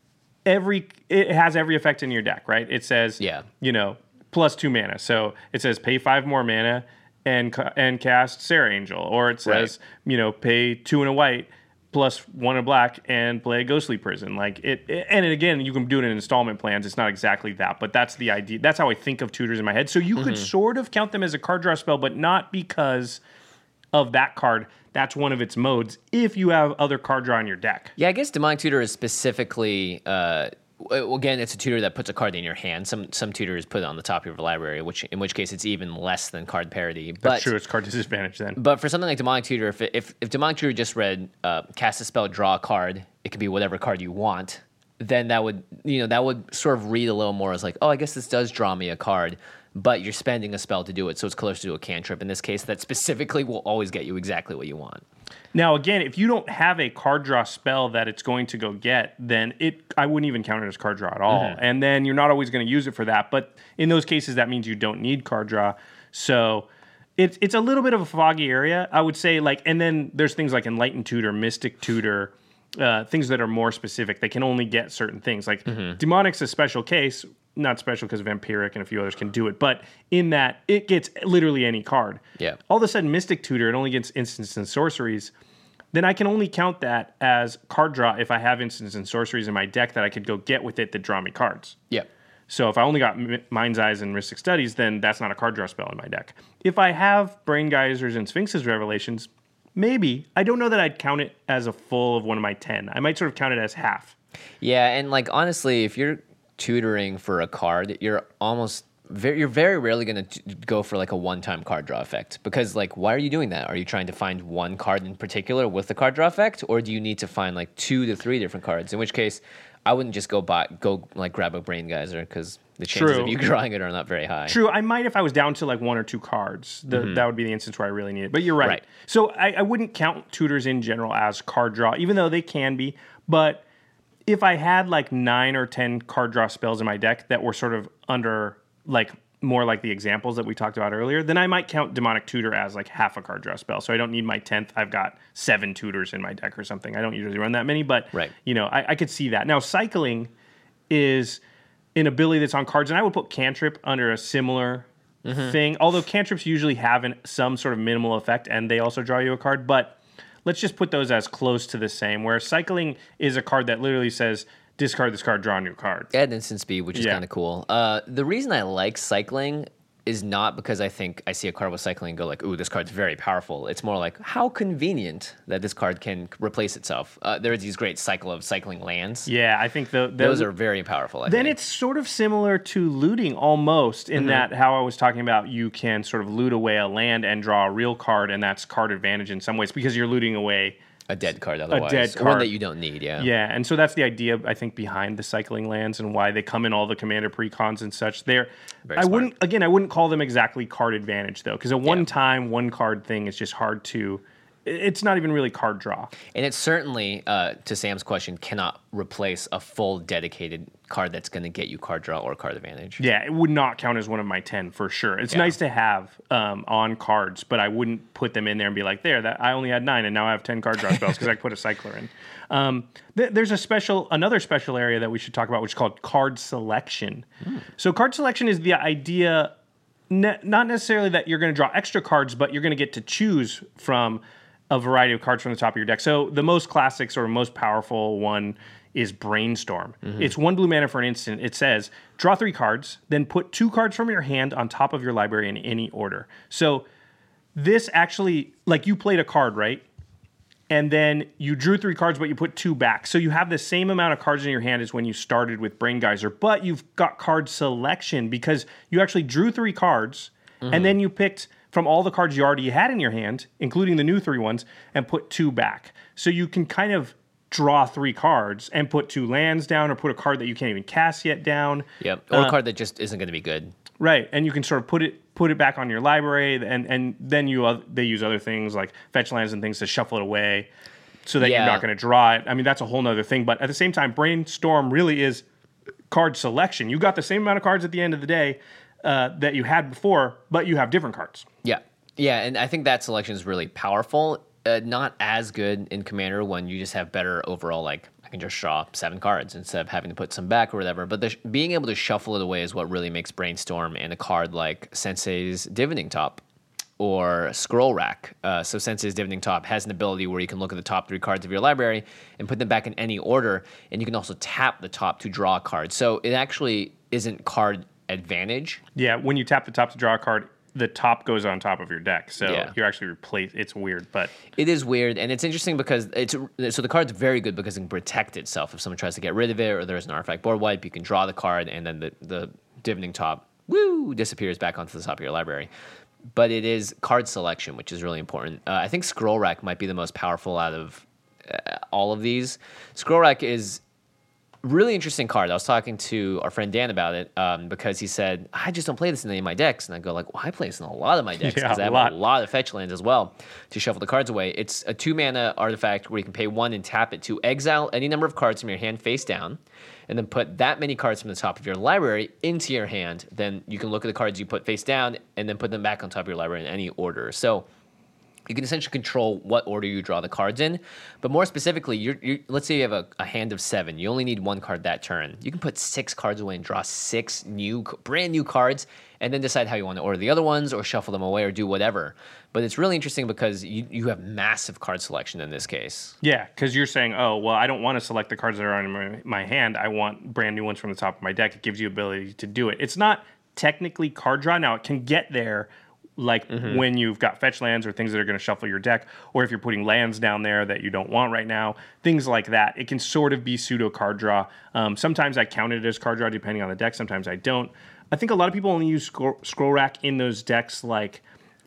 it has every effect in your deck, right? It says, you know, plus 2 mana. So it says pay 5 more mana and cast Serra Angel. Or it says, you know, pay 2 and a white plus 1 in black and play a Ghostly Prison. Like and again, you can do it in installment plans. It's not exactly that, but that's the idea. That's how I think of tutors in my head. So you could sort of count them as a card draw spell, but not because of that card. That's one of its modes if you have other card draw in your deck. Yeah, I guess Demonic Tutor is specifically... again, it's a tutor that puts a card in your hand. Some tutors put it on the top of your library, in which case it's even less than card parity. But, that's true. It's card disadvantage then. But for something like Demonic Tutor, if Demonic Tutor just read cast a spell, draw a card, it could be whatever card you want, then that would sort of read a little more as like, oh, I guess this does draw me a card, but you're spending a spell to do it, so it's closer to a cantrip. In this case, that specifically will always get you exactly what you want. Now, again, if you don't have a card draw spell that it's going to go get, then I wouldn't even count it as card draw at all. And then you're not always going to use it for that. But in those cases, that means you don't need card draw. So it's a little bit of a foggy area, I would say. Like, and then there's things like Enlightened Tutor, Mystic Tutor, things that are more specific. They can only get certain things. Like Demonic's a special case. Not special because Vampiric and a few others can do it, but in that it gets literally any card. Yeah. All of a sudden, Mystic Tutor, it only gets instants and sorceries. Then I can only count that as card draw if I have instants and sorceries in my deck that I could go get with it that draw me cards. Yeah. So if I only got Mind's Eyes and Rhystic Studies, then that's not a card draw spell in my deck. If I have Brain Geysers and Sphinx's Revelations, maybe. I don't know that I'd count it as a full of one of my 10. I might sort of count it as half. Yeah, and like honestly, if you're tutoring for a card, you're very rarely going to go for like a one-time card draw effect, because like, why are you doing that? Are you trying to find one card in particular with the card draw effect, or do you need to find like 2 to 3 different cards? In which case, I wouldn't just go like grab a Brain Geyser, because the chances of you drawing it are not very high. True, I might if I was down to like 1 or 2 cards. That would be the instance where I really need it. But you're right. So I wouldn't count tutors in general as card draw, even though they can be. But if I had like 9 or 10 card draw spells in my deck that were sort of under like more like the examples that we talked about earlier, then I might count Demonic Tutor as like half a card draw spell. So I don't need my 10th. I've got 7 tutors in my deck or something. I don't usually run that many, but you know, I could see that. Now, cycling is an ability that's on cards, and I would put cantrip under a similar thing, although cantrips usually have some sort of minimal effect and they also draw you a card, but let's just put those as close to the same, where cycling is a card that literally says, discard this card, draw a new card. Add instant speed, which is kind of cool. The reason I like cycling is not because I think I see a card with cycling and go like, ooh, this card's very powerful. It's more like, how convenient that this card can replace itself. There are these great cycle of cycling lands. Yeah, I think those are very powerful. I think it's sort of similar to looting almost, in that how I was talking about, you can sort of loot away a land and draw a real card, and that's card advantage in some ways because you're looting away a dead card otherwise. A dead card. One that you don't need, yeah. Yeah, and so that's the idea, I think, behind the cycling lands and why they come in all the commander precons and such. I wouldn't call them exactly card advantage, though, because a one-time, one-card thing is just hard to... it's not even really card draw. And it certainly, to Sam's question, cannot replace a full dedicated card that's going to get you card draw or card advantage. Yeah, it would not count as one of my 10 for sure. It's nice to have on cards, but I wouldn't put them in there and be like, that I only had 9 and now I have 10 card draw spells because I put a cycler in. There's another special area that we should talk about, which is called card selection. So card selection is the idea, not necessarily that you're going to draw extra cards, but you're going to get to choose from a variety of cards from the top of your deck. So the most classic, sort of most powerful one is Brainstorm. It's 1 blue mana for an instant. It says, draw 3 cards, then put 2 cards from your hand on top of your library in any order. So this actually, like you played a card, right? And then you drew 3 cards, but you put 2 back. So you have the same amount of cards in your hand as when you started with Brain Geyser, but you've got card selection because you actually drew 3 cards, and then you picked from all the cards you already had in your hand, including the new 3 ones, and put 2 back. So you can kind of draw 3 cards and put 2 lands down or put a card that you can't even cast yet down. Yep, or a card that just isn't going to be good. Right, and you can sort of put it back on your library, and then they use other things like fetch lands and things to shuffle it away so that you're not going to draw it. I mean, that's a whole nother thing. But at the same time, Brainstorm really is card selection. You got the same amount of cards at the end of the day that you had before, but you have different cards. Yeah, and I think that selection is really powerful. Not as good in Commander when you just have better overall, like, I can just draw 7 cards instead of having to put some back or whatever. But being able to shuffle it away is what really makes Brainstorm and a card like Sensei's Dividing Top or Scroll Rack. So Sensei's Dividing Top has an ability where you can look at the top 3 cards of your library and put them back in any order, and you can also tap the top to draw a card. So it actually isn't card advantage. Yeah, when you tap the top to draw a card, the top goes on top of your deck, so you actually replace. It's weird, but it is weird, and it's interesting because so the card's very good because it can protect itself if someone tries to get rid of it or there's an artifact board wipe. You can draw the card, and then the dividing top disappears back onto the top of your library. But it is card selection, which is really important. I think Scroll Rack might be the most powerful out of all of these. Scroll Rack is really interesting card. I was talking to our friend Dan about it because he said, I just don't play this in any of my decks. And I go like, well, I play this in a lot of my decks because I have a lot of fetch lands as well to shuffle the cards away. It's a 2-mana artifact where you can pay 1 and tap it to exile any number of cards from your hand face down, and then put that many cards from the top of your library into your hand. Then you can look at the cards you put face down and then put them back on top of your library in any order. So you can essentially control what order you draw the cards in. But more specifically, let's say you have a hand of 7. You only need 1 card that turn. You can put 6 cards away and draw 6 brand new cards, and then decide how you want to order the other ones or shuffle them away or do whatever. But it's really interesting because you have massive card selection in this case. Yeah, because you're saying, oh, well, I don't want to select the cards that are on my hand. I want brand new ones from the top of my deck. It gives you ability to do it. It's not technically card draw. Now, it can get there when you've got fetch lands or things that are going to shuffle your deck, or if you're putting lands down there that you don't want right now, things like that. It can sort of be pseudo card draw. Sometimes I count it as card draw depending on the deck. Sometimes I don't. I think a lot of people only use Scroll Rack in those decks like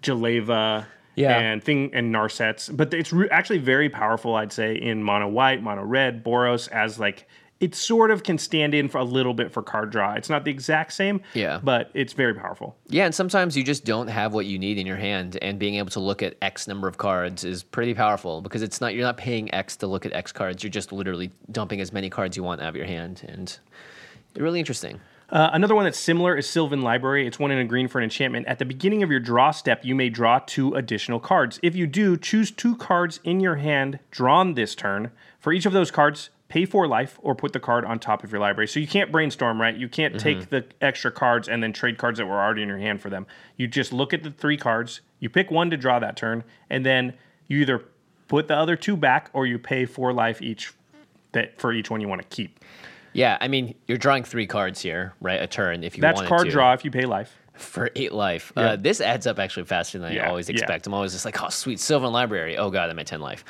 Jaleva and Narsets, but it's actually very powerful, I'd say, in mono white, mono red, Boros, as like it sort of can stand in for a little bit for card draw. It's not the exact same, but it's very powerful. Yeah, and sometimes you just don't have what you need in your hand, and being able to look at X number of cards is pretty powerful because you're not paying X to look at X cards. You're just literally dumping as many cards you want out of your hand, and it's really interesting. Another one that's similar is Sylvan Library. It's 1 and a green for an enchantment. At the beginning of your draw step, you may draw 2 additional cards. If you do, choose 2 cards in your hand drawn this turn. For each of those cards, pay 4 life or put the card on top of your library. So you can't brainstorm, right? You can't take the extra cards and then trade cards that were already in your hand for them. You just look at the 3 cards, you pick 1 to draw that turn, and then you either put the other 2 back or you pay 4 life each for each one you want to keep. Yeah, I mean, you're drawing 3 cards here, right? A turn if you wanted to. That's card draw if you pay life. For 8 life. Yeah. This adds up actually faster than I always expect. I'm always just like, oh, sweet, Sylvan Library. Oh, God, I'm at 10 life.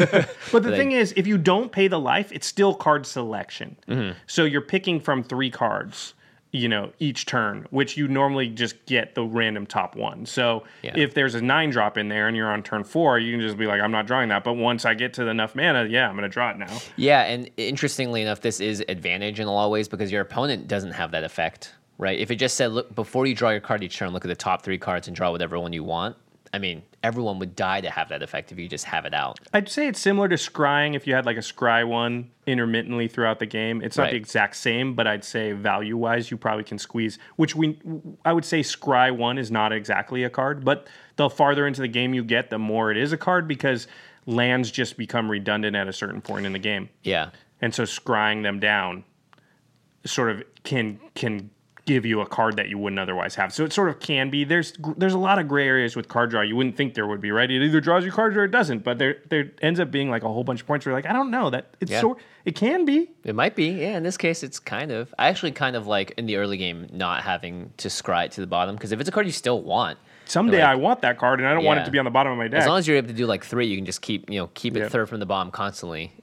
But the thing is, if you don't pay the life, it's still card selection. So you're picking from 3 cards, each turn, which you normally just get the random top one. So if there's a 9 drop in there and you're on turn 4, you can just be like, I'm not drawing that. But once I get to enough mana, I'm going to draw it now. Yeah, and interestingly enough, this is advantage in a lot of ways because your opponent doesn't have that effect. Right? If it just said, look, before you draw your card each turn, look at the top 3 cards and draw whatever one you want, I mean, everyone would die to have that effect if you just have it out. I'd say it's similar to scrying if you had like a scry one intermittently throughout the game. It's not the exact same, but I'd say value-wise, you probably can squeeze, I would say scry one is not exactly a card, but the farther into the game you get, the more it is a card because lands just become redundant at a certain point in the game. Yeah. And so scrying them down sort of can give you a card that you wouldn't otherwise have. So it sort of can be. There's a lot of gray areas with card draw. You wouldn't think there would be, right? It either draws you cards or it doesn't. But there ends up being like a whole bunch of points where you're like, I don't know. It can be. It might be. Yeah, in this case, it's kind of. I actually kind of like in the early game not having to scry it to the bottom because if it's a card you still want. Someday I want that card and I don't want it to be on the bottom of my deck. As long as you're able to do like 3, you can just keep it third from the bottom constantly.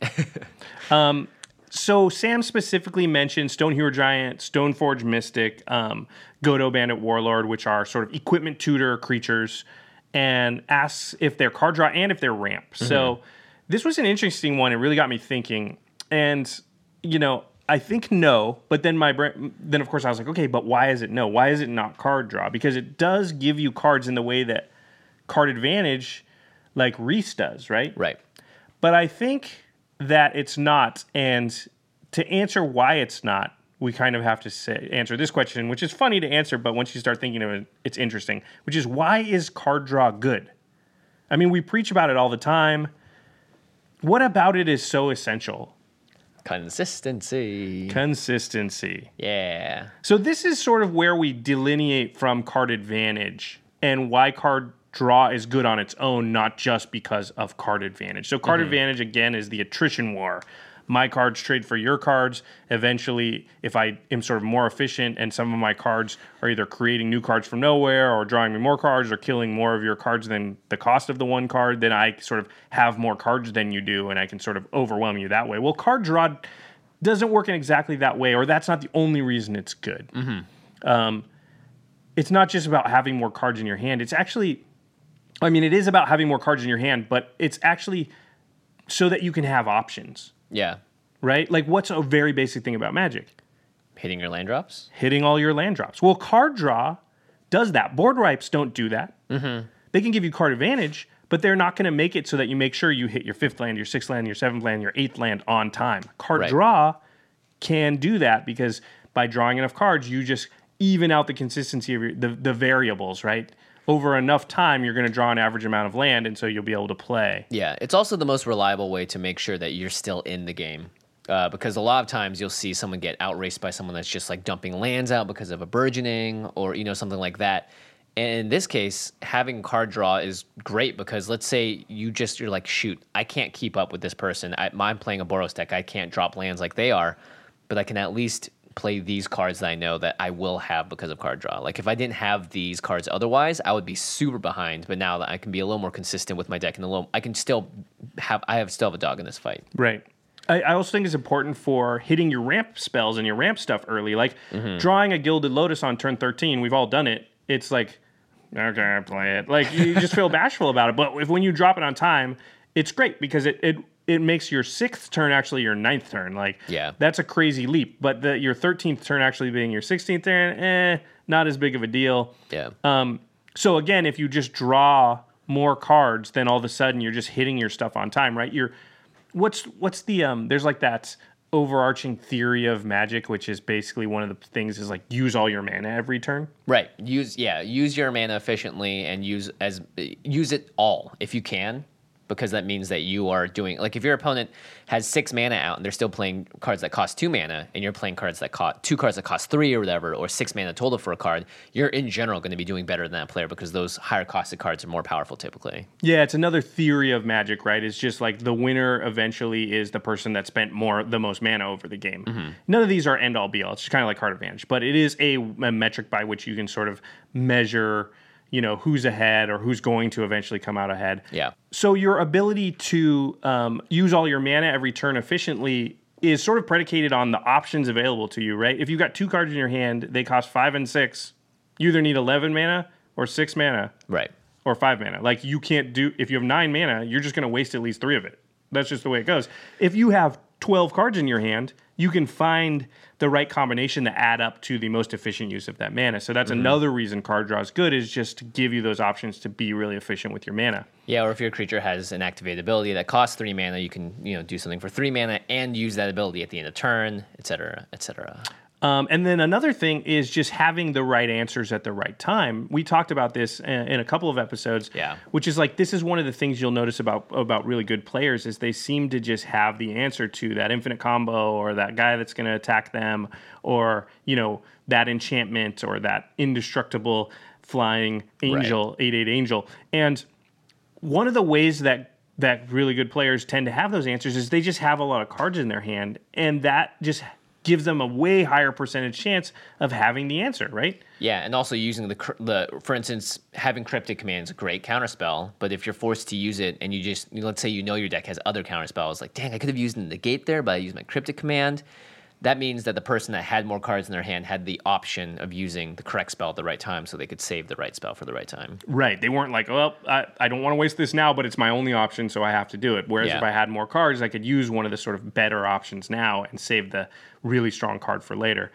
So Sam specifically mentioned Stone Hero Giant, Stoneforge Mystic, Godo Bandit Warlord, which are sort of equipment tutor creatures, and asks if they're card draw and if they're ramp. Mm-hmm. So this was an interesting one. It really got me thinking. And, I think no, but then then of course I was like, okay, but why is it no? Why is it not card draw? Because it does give you cards in the way that Card Advantage, like Reese does, right? Right. But I think that it's not, and to answer why it's not, we kind of have to answer this question, which is funny to answer, but once you start thinking of it, it's interesting, which is why is card draw good? I mean, we preach about it all the time. What about it is so essential? Consistency. Yeah. So this is sort of where we delineate from Card Advantage and why card draw is good on its own, not just because of Card Advantage. So Card Advantage, again, is the attrition war. My cards trade for your cards. Eventually, if I am sort of more efficient and some of my cards are either creating new cards from nowhere or drawing me more cards or killing more of your cards than the cost of the one card, then I sort of have more cards than you do and I can sort of overwhelm you that way. Well, card draw doesn't work in exactly that way, or that's not the only reason it's good. It's not just about having more cards in your hand. It's actually... it is about having more cards in your hand, but it's actually so that you can have options. Yeah. Right? Like, what's a very basic thing about Magic? Hitting your land drops? Hitting all your land drops. Well, card draw does that. Board wipes don't do that. Mm-hmm. They can give you card advantage, but they're not going to make it so that you make sure you hit your 5th land, your 6th land, your 7th land, your 8th land on time. Card draw can do that because by drawing enough cards, you just even out the consistency of the variables, right? Over enough time, you're going to draw an average amount of land, and so you'll be able to play. Yeah, it's also the most reliable way to make sure that you're still in the game. Because a lot of times you'll see someone get outraced by someone that's just like dumping lands out because of a burgeoning or, something like that. And in this case, having card draw is great because let's say you're like, shoot, I can't keep up with this person. I'm playing a Boros deck. I can't drop lands like they are, but I can at least play these cards that I know that I will have because of card draw. Like if I didn't have these cards otherwise, I would be super behind. But now that I can be a little more consistent with my deck and I can still have a dog in this fight. Right. I also think it's important for hitting your ramp spells and your ramp stuff early. Like drawing a Gilded Lotus on turn 13, we've all done it. It's like, okay, I play it. Like you just feel bashful about it. But when you drop it on time, it's great because it makes your 6th turn actually your 9th turn. Like, that's a crazy leap. But your 13th turn actually being your 16th turn, not as big of a deal. Yeah. So again, if you just draw more cards, then all of a sudden you're just hitting your stuff on time, right? What's the there's like that overarching theory of Magic, which is basically one of the things is like use all your mana every turn. Right. Use your mana efficiently and use it all if you can. Because that means that you are doing, like if your opponent has 6 mana out and they're still playing cards that cost 2 mana and you're playing cards that cost 2 cards that cost 3 or whatever, or 6 mana total for a card, you're in general going to be doing better than that player because those higher costed cards are more powerful typically. Yeah, it's another theory of Magic, right? It's just like the winner eventually is the person that spent the most mana over the game. Mm-hmm. None of these are end all be all. It's just kind of like card advantage, but it is a metric by which you can sort of measure who's ahead or who's going to eventually come out ahead. Yeah. So your ability to use all your mana every turn efficiently is sort of predicated on the options available to you, right? If you've got 2 cards in your hand, they cost 5 and 6. You either need 11 mana or 6 mana. Right. Or 5 mana. Like if you have 9 mana, you're just going to waste at least 3 of it. That's just the way it goes. If you have 12 cards in your hand, you can find the right combination to add up to the most efficient use of that mana. So that's another reason card draw is good, is just to give you those options to be really efficient with your mana. Yeah, or if your creature has an activated ability that costs 3 mana, you can do something for 3 mana and use that ability at the end of turn, etc., etc. And then another thing is just having the right answers at the right time. We talked about this in a couple of episodes, which is like, this is one of the things you'll notice about really good players is they seem to just have the answer to that infinite combo or that guy that's going to attack them or, that enchantment or that indestructible flying angel, 8/8 angel. And one of the ways that really good players tend to have those answers is they just have a lot of cards in their hand, and that just gives them a way higher percentage chance of having the answer, right? Yeah, and also using the for instance, having Cryptic Command is a great counterspell, but if you're forced to use it and let's say your deck has other counterspells, like, dang, I could have used the negate there, but I used my Cryptic Command. That means that the person that had more cards in their hand had the option of using the correct spell at the right time, so they could save the right spell for the right time. Right. They weren't like, well, I don't want to waste this now, but it's my only option, so I have to do it. Whereas if I had more cards, I could use one of the sort of better options now and save the really strong card for later.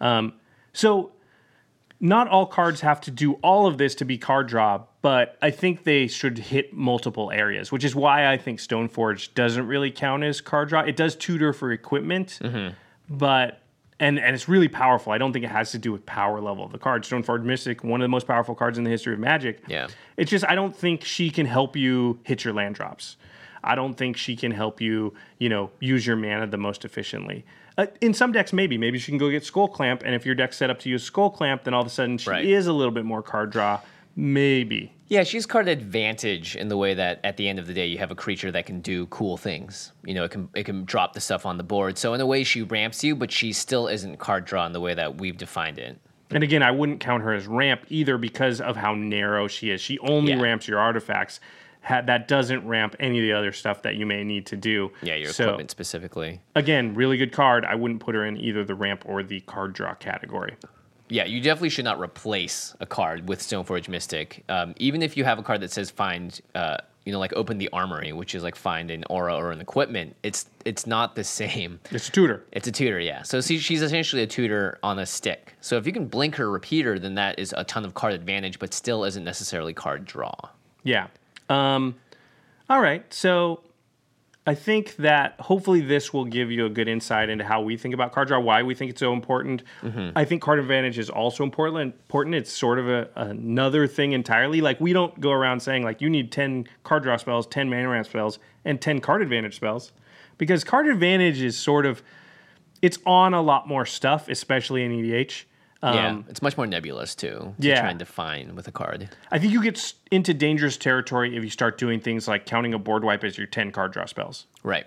So not all cards have to do all of this to be card draw, but I think they should hit multiple areas, which is why I think Stoneforge doesn't really count as card draw. It does tutor for equipment, but and it's really powerful. I don't think it has to do with power level of the card. Stoneforge Mystic, one of the most powerful cards in the history of Magic. Yeah. It's just, I don't think she can help you hit your land drops. I don't think she can help you, use your mana the most efficiently. In some decks, maybe. Maybe she can go get Skull Clamp, and if your deck's set up to use Skull Clamp, then all of a sudden she is a little bit more card draw. Maybe. Yeah, she's card advantage in the way that at the end of the day you have a creature that can do cool things. It can drop the stuff on the board. So in a way she ramps you, but she still isn't card draw in the way that we've defined it. And again, I wouldn't count her as ramp either because of how narrow she is. She only ramps your artifacts. That doesn't ramp any of the other stuff that you may need to do. Yeah, your equipment specifically. Again, really good card. I wouldn't put her in either the ramp or the card draw category. Yeah, you definitely should not replace a card with Stoneforge Mystic. Even if you have a card that says find, like Open the Armory, which is like find an aura or an equipment, it's not the same. It's a tutor. It's a tutor, yeah. So she's essentially a tutor on a stick. So if you can blink her repeater, then that is a ton of card advantage, but still isn't necessarily card draw. Yeah. All right, so I think that hopefully this will give you a good insight into how we think about card draw, why we think it's so important. I think card advantage is also important. It's sort of another thing entirely. Like, we don't go around saying, like, you need 10 card draw spells, 10 mana ramp spells, and 10 card advantage spells. Because card advantage is sort of, it's on a lot more stuff, especially in EDH. It's much more nebulous, too, to try and define with a card. I think you get into dangerous territory if you start doing things like counting a board wipe as your 10 card draw spells. Right.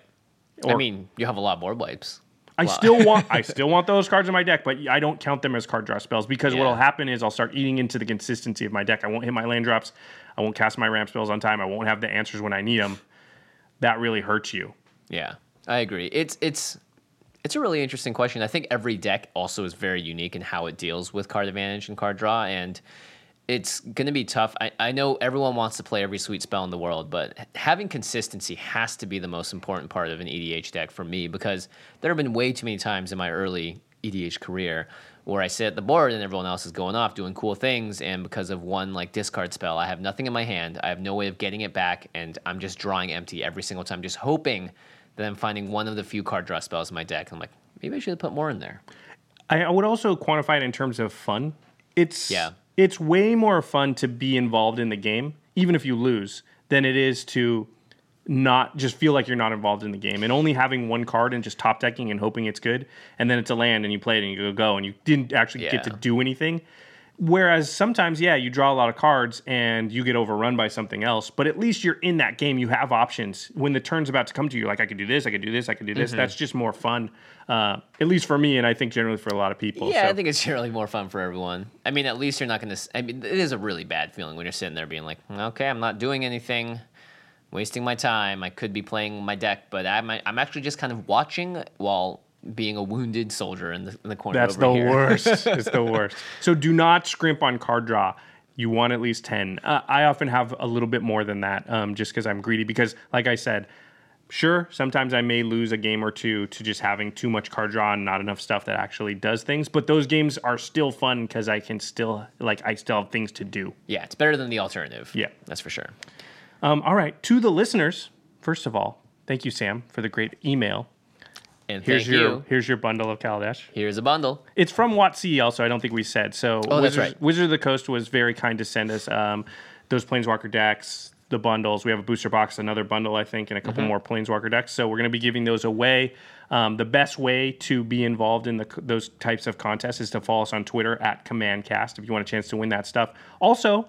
You have a lot of board wipes. I still want those cards in my deck, but I don't count them as card draw spells because what'll happen is I'll start eating into the consistency of my deck. I won't hit my land drops. I won't cast my ramp spells on time. I won't have the answers when I need them. That really hurts you. Yeah, I agree. It's a really interesting question. I think every deck also is very unique in how it deals with card advantage and card draw, and it's going to be tough. I know everyone wants to play every sweet spell in the world, but having consistency has to be the most important part of an EDH deck for me, because there have been way too many times in my early EDH career where I sit at the board and everyone else is going off doing cool things, and because of one discard spell, I have nothing in my hand. I have no way of getting it back, and I'm just drawing empty every single time, just hoping that I'm finding one of the few card draw spells in my deck. I'm like, maybe I should have put more in there. I would also quantify it in terms of fun. It's way more fun to be involved in the game, even if you lose, than it is to not just feel like you're not involved in the game and only having one card and just top decking and hoping it's good, and then it's a land and you play it and you go and you didn't actually get to do anything. Whereas sometimes, you draw a lot of cards and you get overrun by something else, but at least you're in that game. You have options. When the turn's about to come to you, like, I could do this, I could do this, I could do this. That's just more fun, at least for me, and I think generally for a lot of people. Yeah, so I think it's generally more fun for everyone. I mean, at least you're not going to... I mean, it is a really bad feeling when you're sitting there being like, okay, I'm not doing anything, wasting my time. I could be playing my deck, but I'm actually just kind of watching while being a wounded soldier in the corner. That's over the here. worst. It's the worst. So do not scrimp on card draw. You want at least 10. I often have a little bit more than that, just because I'm greedy. Because, like I said, Sure, sometimes I may lose a game or two to just having too much card draw and not enough stuff that actually does things. But those games are still fun because I still have things to do. Yeah, it's better than the alternative. Yeah. That's for sure. All right, to the listeners, first of all, thank you, Sam, for the great email. And Here's you. Here's your bundle of Kaladesh. Here's a bundle. It's from WotC also, I don't think we said. So that's right. Wizard of the Coast was very kind to send us those Planeswalker decks, the bundles. We have a booster box, another bundle, I think, and a couple more Planeswalker decks. So we're going to be giving those away. The best way to be involved in those types of contests is to follow us on Twitter at CommandCast if you want a chance to win that stuff. Also,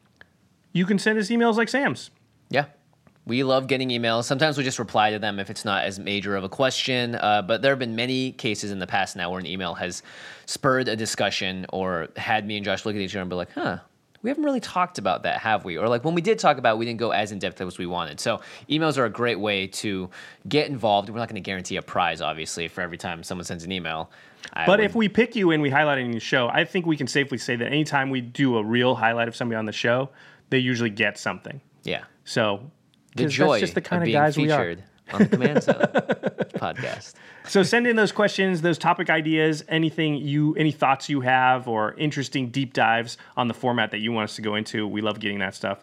you can send us emails like Sam's. Yeah. We love getting emails. Sometimes we just reply to them if it's not as major of a question. But there have been many cases in the past now where an email has spurred a discussion or had me and Josh look at each other and be like, we haven't really talked about that, have we? Or like when we did talk about it, we didn't go as in-depth as we wanted. So emails are a great way to get involved. We're not going to guarantee a prize, obviously, for every time someone sends an email. But if we pick you and we highlight it in the show, I think we can safely say that anytime we do a real highlight of somebody on the show, they usually get something. Yeah. So The joy that's just the kind of of being guys we are. featured on the Command Zone podcast. So send in those questions, those topic ideas, any thoughts you have, or interesting deep dives on the format that you want us to go into. We love getting that stuff.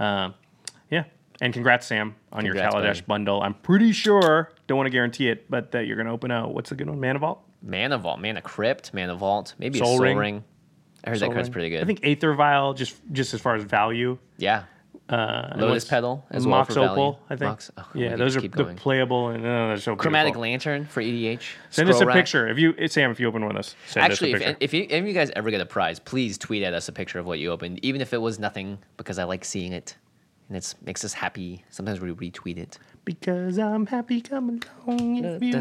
Yeah. And congrats, Sam, on your Kaladesh bundle. I'm pretty sure, don't want to guarantee it, but that you're going to open a, what's the good one? Mana Vault? Mana Vault, Mana Crypt, Mana Vault, maybe Soul a Soul Ring. Ring. I heard that card's pretty good. I think Aether Vial, just as far as value. Yeah. Lotus Petal as well Mox for value. Opal, I think. We those are keep the going. playable, and they're so Chromatic beautiful. Lantern for EDH. Send us a Scroll Rack. picture. If you open one of those, send Actually, us a picture. if any of you guys ever get a prize, please tweet at us a picture of what you opened, even if it was nothing, because I like seeing it. And it makes us happy. Sometimes we retweet it. Because I'm happy coming along if you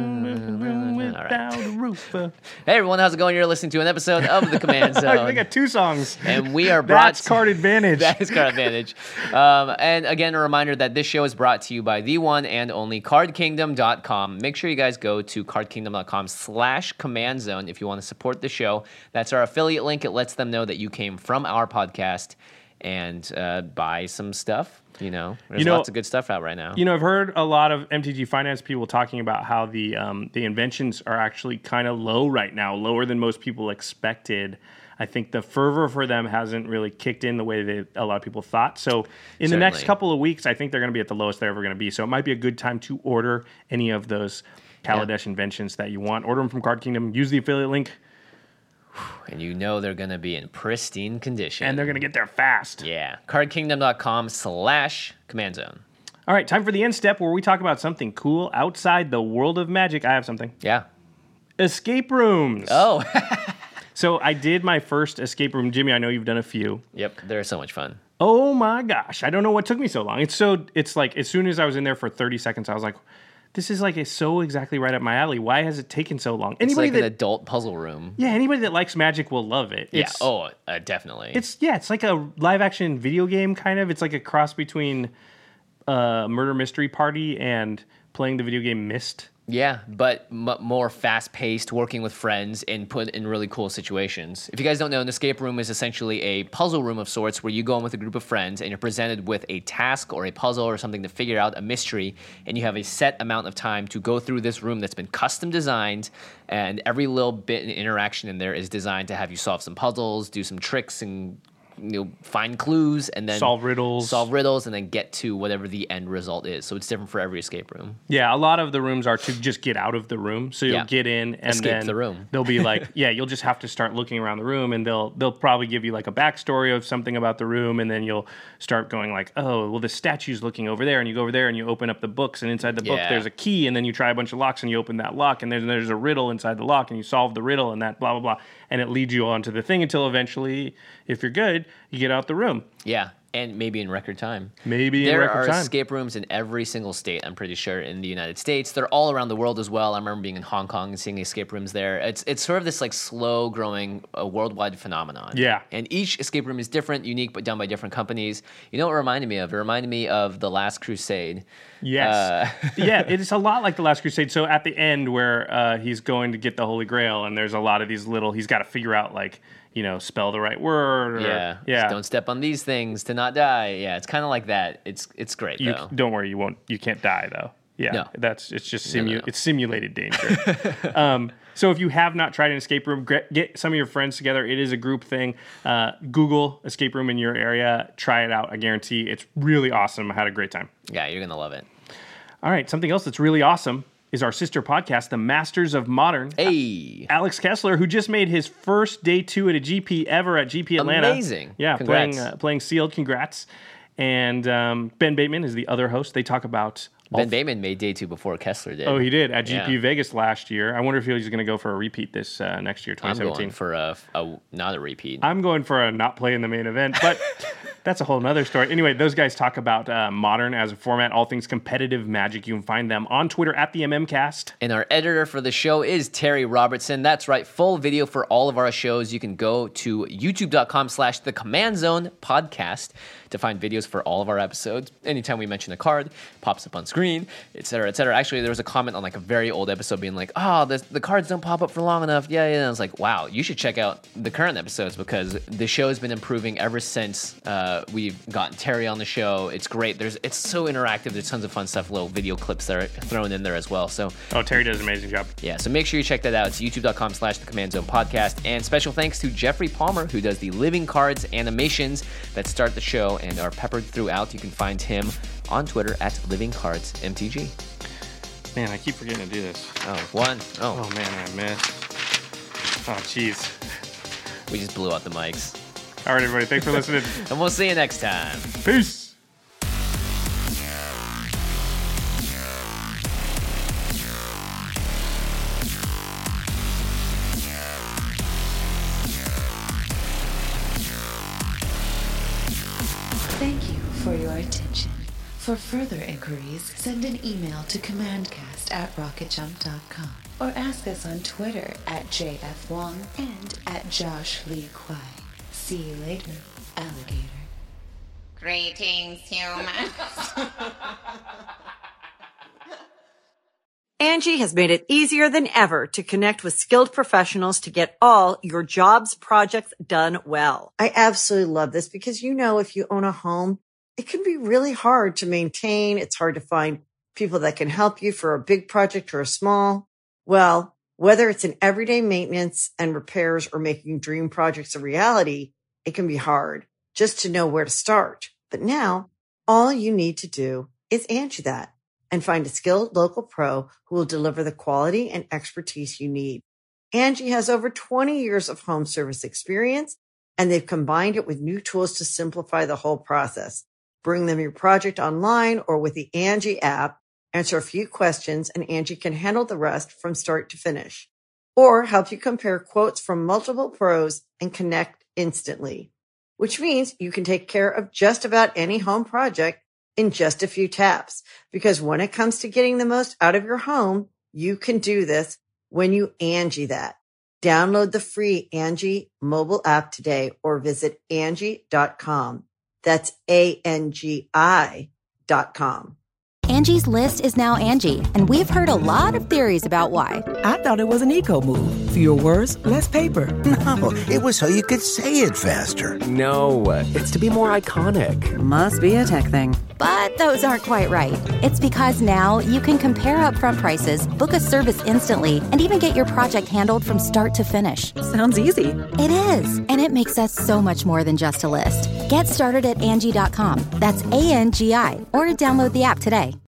turn without a roof. Hey everyone, how's it going? You're listening to an episode of The Command Zone. They got two songs. And we are brought That's Card Advantage. That is Card Advantage. And again, a reminder that this show is brought to you by the one and only CardKingdom.com. Make sure you guys go to CardKingdom.com/Command Zone if you want to support the show. That's our affiliate link. It lets them know that you came from our podcast and buy some stuff. There's lots of good stuff out right now. I've heard a lot of MTG Finance people talking about how the inventions are actually kind of low right now, lower than most people expected. I think the fervor for them hasn't really kicked in the way that a lot of people thought. So in the next couple of weeks, I think they're going to be at the lowest they're ever going to be. So it might be a good time to order any of those Kaladesh inventions that you want. Order them from Card Kingdom. Use the affiliate link. And they're going to be in pristine condition. And they're going to get there fast. Yeah. CardKingdom.com/Command Zone. All right, time for the end step where we talk about something cool outside the world of Magic. I have something. Yeah. Escape rooms. Oh. So I did my first escape room. Jimmy, I know you've done a few. Yep. They're so much fun. Oh my gosh. I don't know what took me so long. It's like as soon as I was in there for 30 seconds, I was like, this is like so exactly right up my alley. Why has it taken so long? It's like an adult puzzle room. Yeah, anybody that likes Magic will love it. Definitely. It's like a live action video game kind of. It's like a cross between Murder Mystery Party and playing the video game Myst. Yeah, but more fast-paced, working with friends, and put in really cool situations. If you guys don't know, an escape room is essentially a puzzle room of sorts where you go in with a group of friends and you're presented with a task or a puzzle or something to figure out a mystery, and you have a set amount of time to go through this room that's been custom designed, and every little bit and interaction in there is designed to have you solve some puzzles, do some tricks, and find clues, and then solve riddles, and then get to whatever the end result is. So it's different for every escape room. Yeah, a lot of the rooms are to just get out of the room. So you'll get in and escape then the room. They'll be like, you'll just have to start looking around the room, and they'll probably give you like a backstory of something about the room, and then you'll start going like, oh, well, the statue's looking over there, and you go over there and you open up the books, and inside the book there's a key, and then you try a bunch of locks and you open that lock, and there's a riddle inside the lock, and you solve the riddle, and that blah blah blah, and it leads you on to the thing until eventually, if you're good, you get out the room. Yeah, and maybe in record time. There are escape rooms in every single state, I'm pretty sure, in the United States. They're all around the world as well. I remember being in Hong Kong and seeing escape rooms there. It's sort of this like slow-growing worldwide phenomenon. Yeah. And each escape room is different, unique, but done by different companies. You know what it reminded me of? It reminded me of The Last Crusade. Yes. Yeah, it's a lot like The Last Crusade. So at the end where he's going to get the Holy Grail, and there's a lot of these he's got to figure out like, spell the right word. Yeah. Just don't step on these things to not die. Yeah, it's kind of like that. It's great though. Don't worry, you can't die though. Yeah, No. it's just No. it's simulated danger. So if you have not tried an escape room, get some of your friends together. It is a group thing. Google escape room in your area. Try it out. I guarantee it's really awesome. I had a great time. Yeah, you're going to love it. All right, something else that's really awesome is our sister podcast, The Masters of Modern. Hey. Alex Kessler, who just made his first day 2 at a GP ever at GP Atlanta. Amazing. Yeah, Congrats. playing Sealed. Congrats. And Ben Bateman is the other host. They talk about... Ben Bateman made day 2 before Kessler did. Oh, he did at GP Yeah. Vegas last year. I wonder if he's going to go for a repeat this next year, I'm 2017. going for not a repeat. I'm going for a not play in the main event, but that's a whole nother story. Anyway, those guys talk about Modern as a format, all things competitive Magic. You can find them on Twitter at the MMCast. And our editor for the show is Terry Robertson. That's right. Full video for all of our shows. You can go to youtube.com/The Command Zone podcast to find videos for all of our episodes. Anytime we mention a card, pops up on screen, etc., etc. Actually, there was a comment on like a very old episode being like, oh, the cards don't pop up for long enough. Yeah. And I was like, wow, you should check out the current episodes because the show has been improving ever since we've gotten Terry on the show. It's great. It's so interactive. There's tons of fun stuff, little video clips that are thrown in there as well. So Terry does an amazing job. yeah, so make sure you check that out. It's youtube.com/The Command Zone podcast. And special thanks to Jeffrey Palmer, who does the living cards animations that start the show and are peppered throughout. You can find him on Twitter at livingcardsmtg. Man, I keep forgetting to do this. Oh, Man, I missed. Oh, jeez. we just blew out the mics. All right, everybody. Thanks for listening. And we'll see you next time. Peace. Thank you for your attention. For further inquiries, send an email to commandcast@rocketjump.com or ask us on Twitter at JFWong and at Josh Lee Kwai. See you later, alligator. Greetings, humans. Angie has made it easier than ever to connect with skilled professionals to get all your jobs projects done well. I absolutely love this because, if you own a home, it can be really hard to maintain. It's hard to find people that can help you for a big project or a small. Well, whether it's in everyday maintenance and repairs or making dream projects a reality, it can be hard just to know where to start. But now all you need to do is Angie that and find a skilled local pro who will deliver the quality and expertise you need. Angie has over 20 years of home service experience, and they've combined it with new tools to simplify the whole process. Bring them your project online or with the Angie app, answer a few questions, and Angie can handle the rest from start to finish. Or help you compare quotes from multiple pros and connect instantly, which means you can take care of just about any home project in just a few taps. Because when it comes to getting the most out of your home, you can do this when you Angie that. Download the free Angie mobile app today or visit Angie.com. That's ANGI.com. Angie's List is now Angie, and we've heard a lot of theories about why. I thought it was an eco move. Fewer words, less paper. No, it was so you could say it faster. No, it's to be more iconic. Must be a tech thing. But those aren't quite right. It's because now you can compare upfront prices, book a service instantly, and even get your project handled from start to finish. Sounds easy. It is, and it makes us so much more than just a list. Get started at Angie.com. That's ANGI, or download the app today.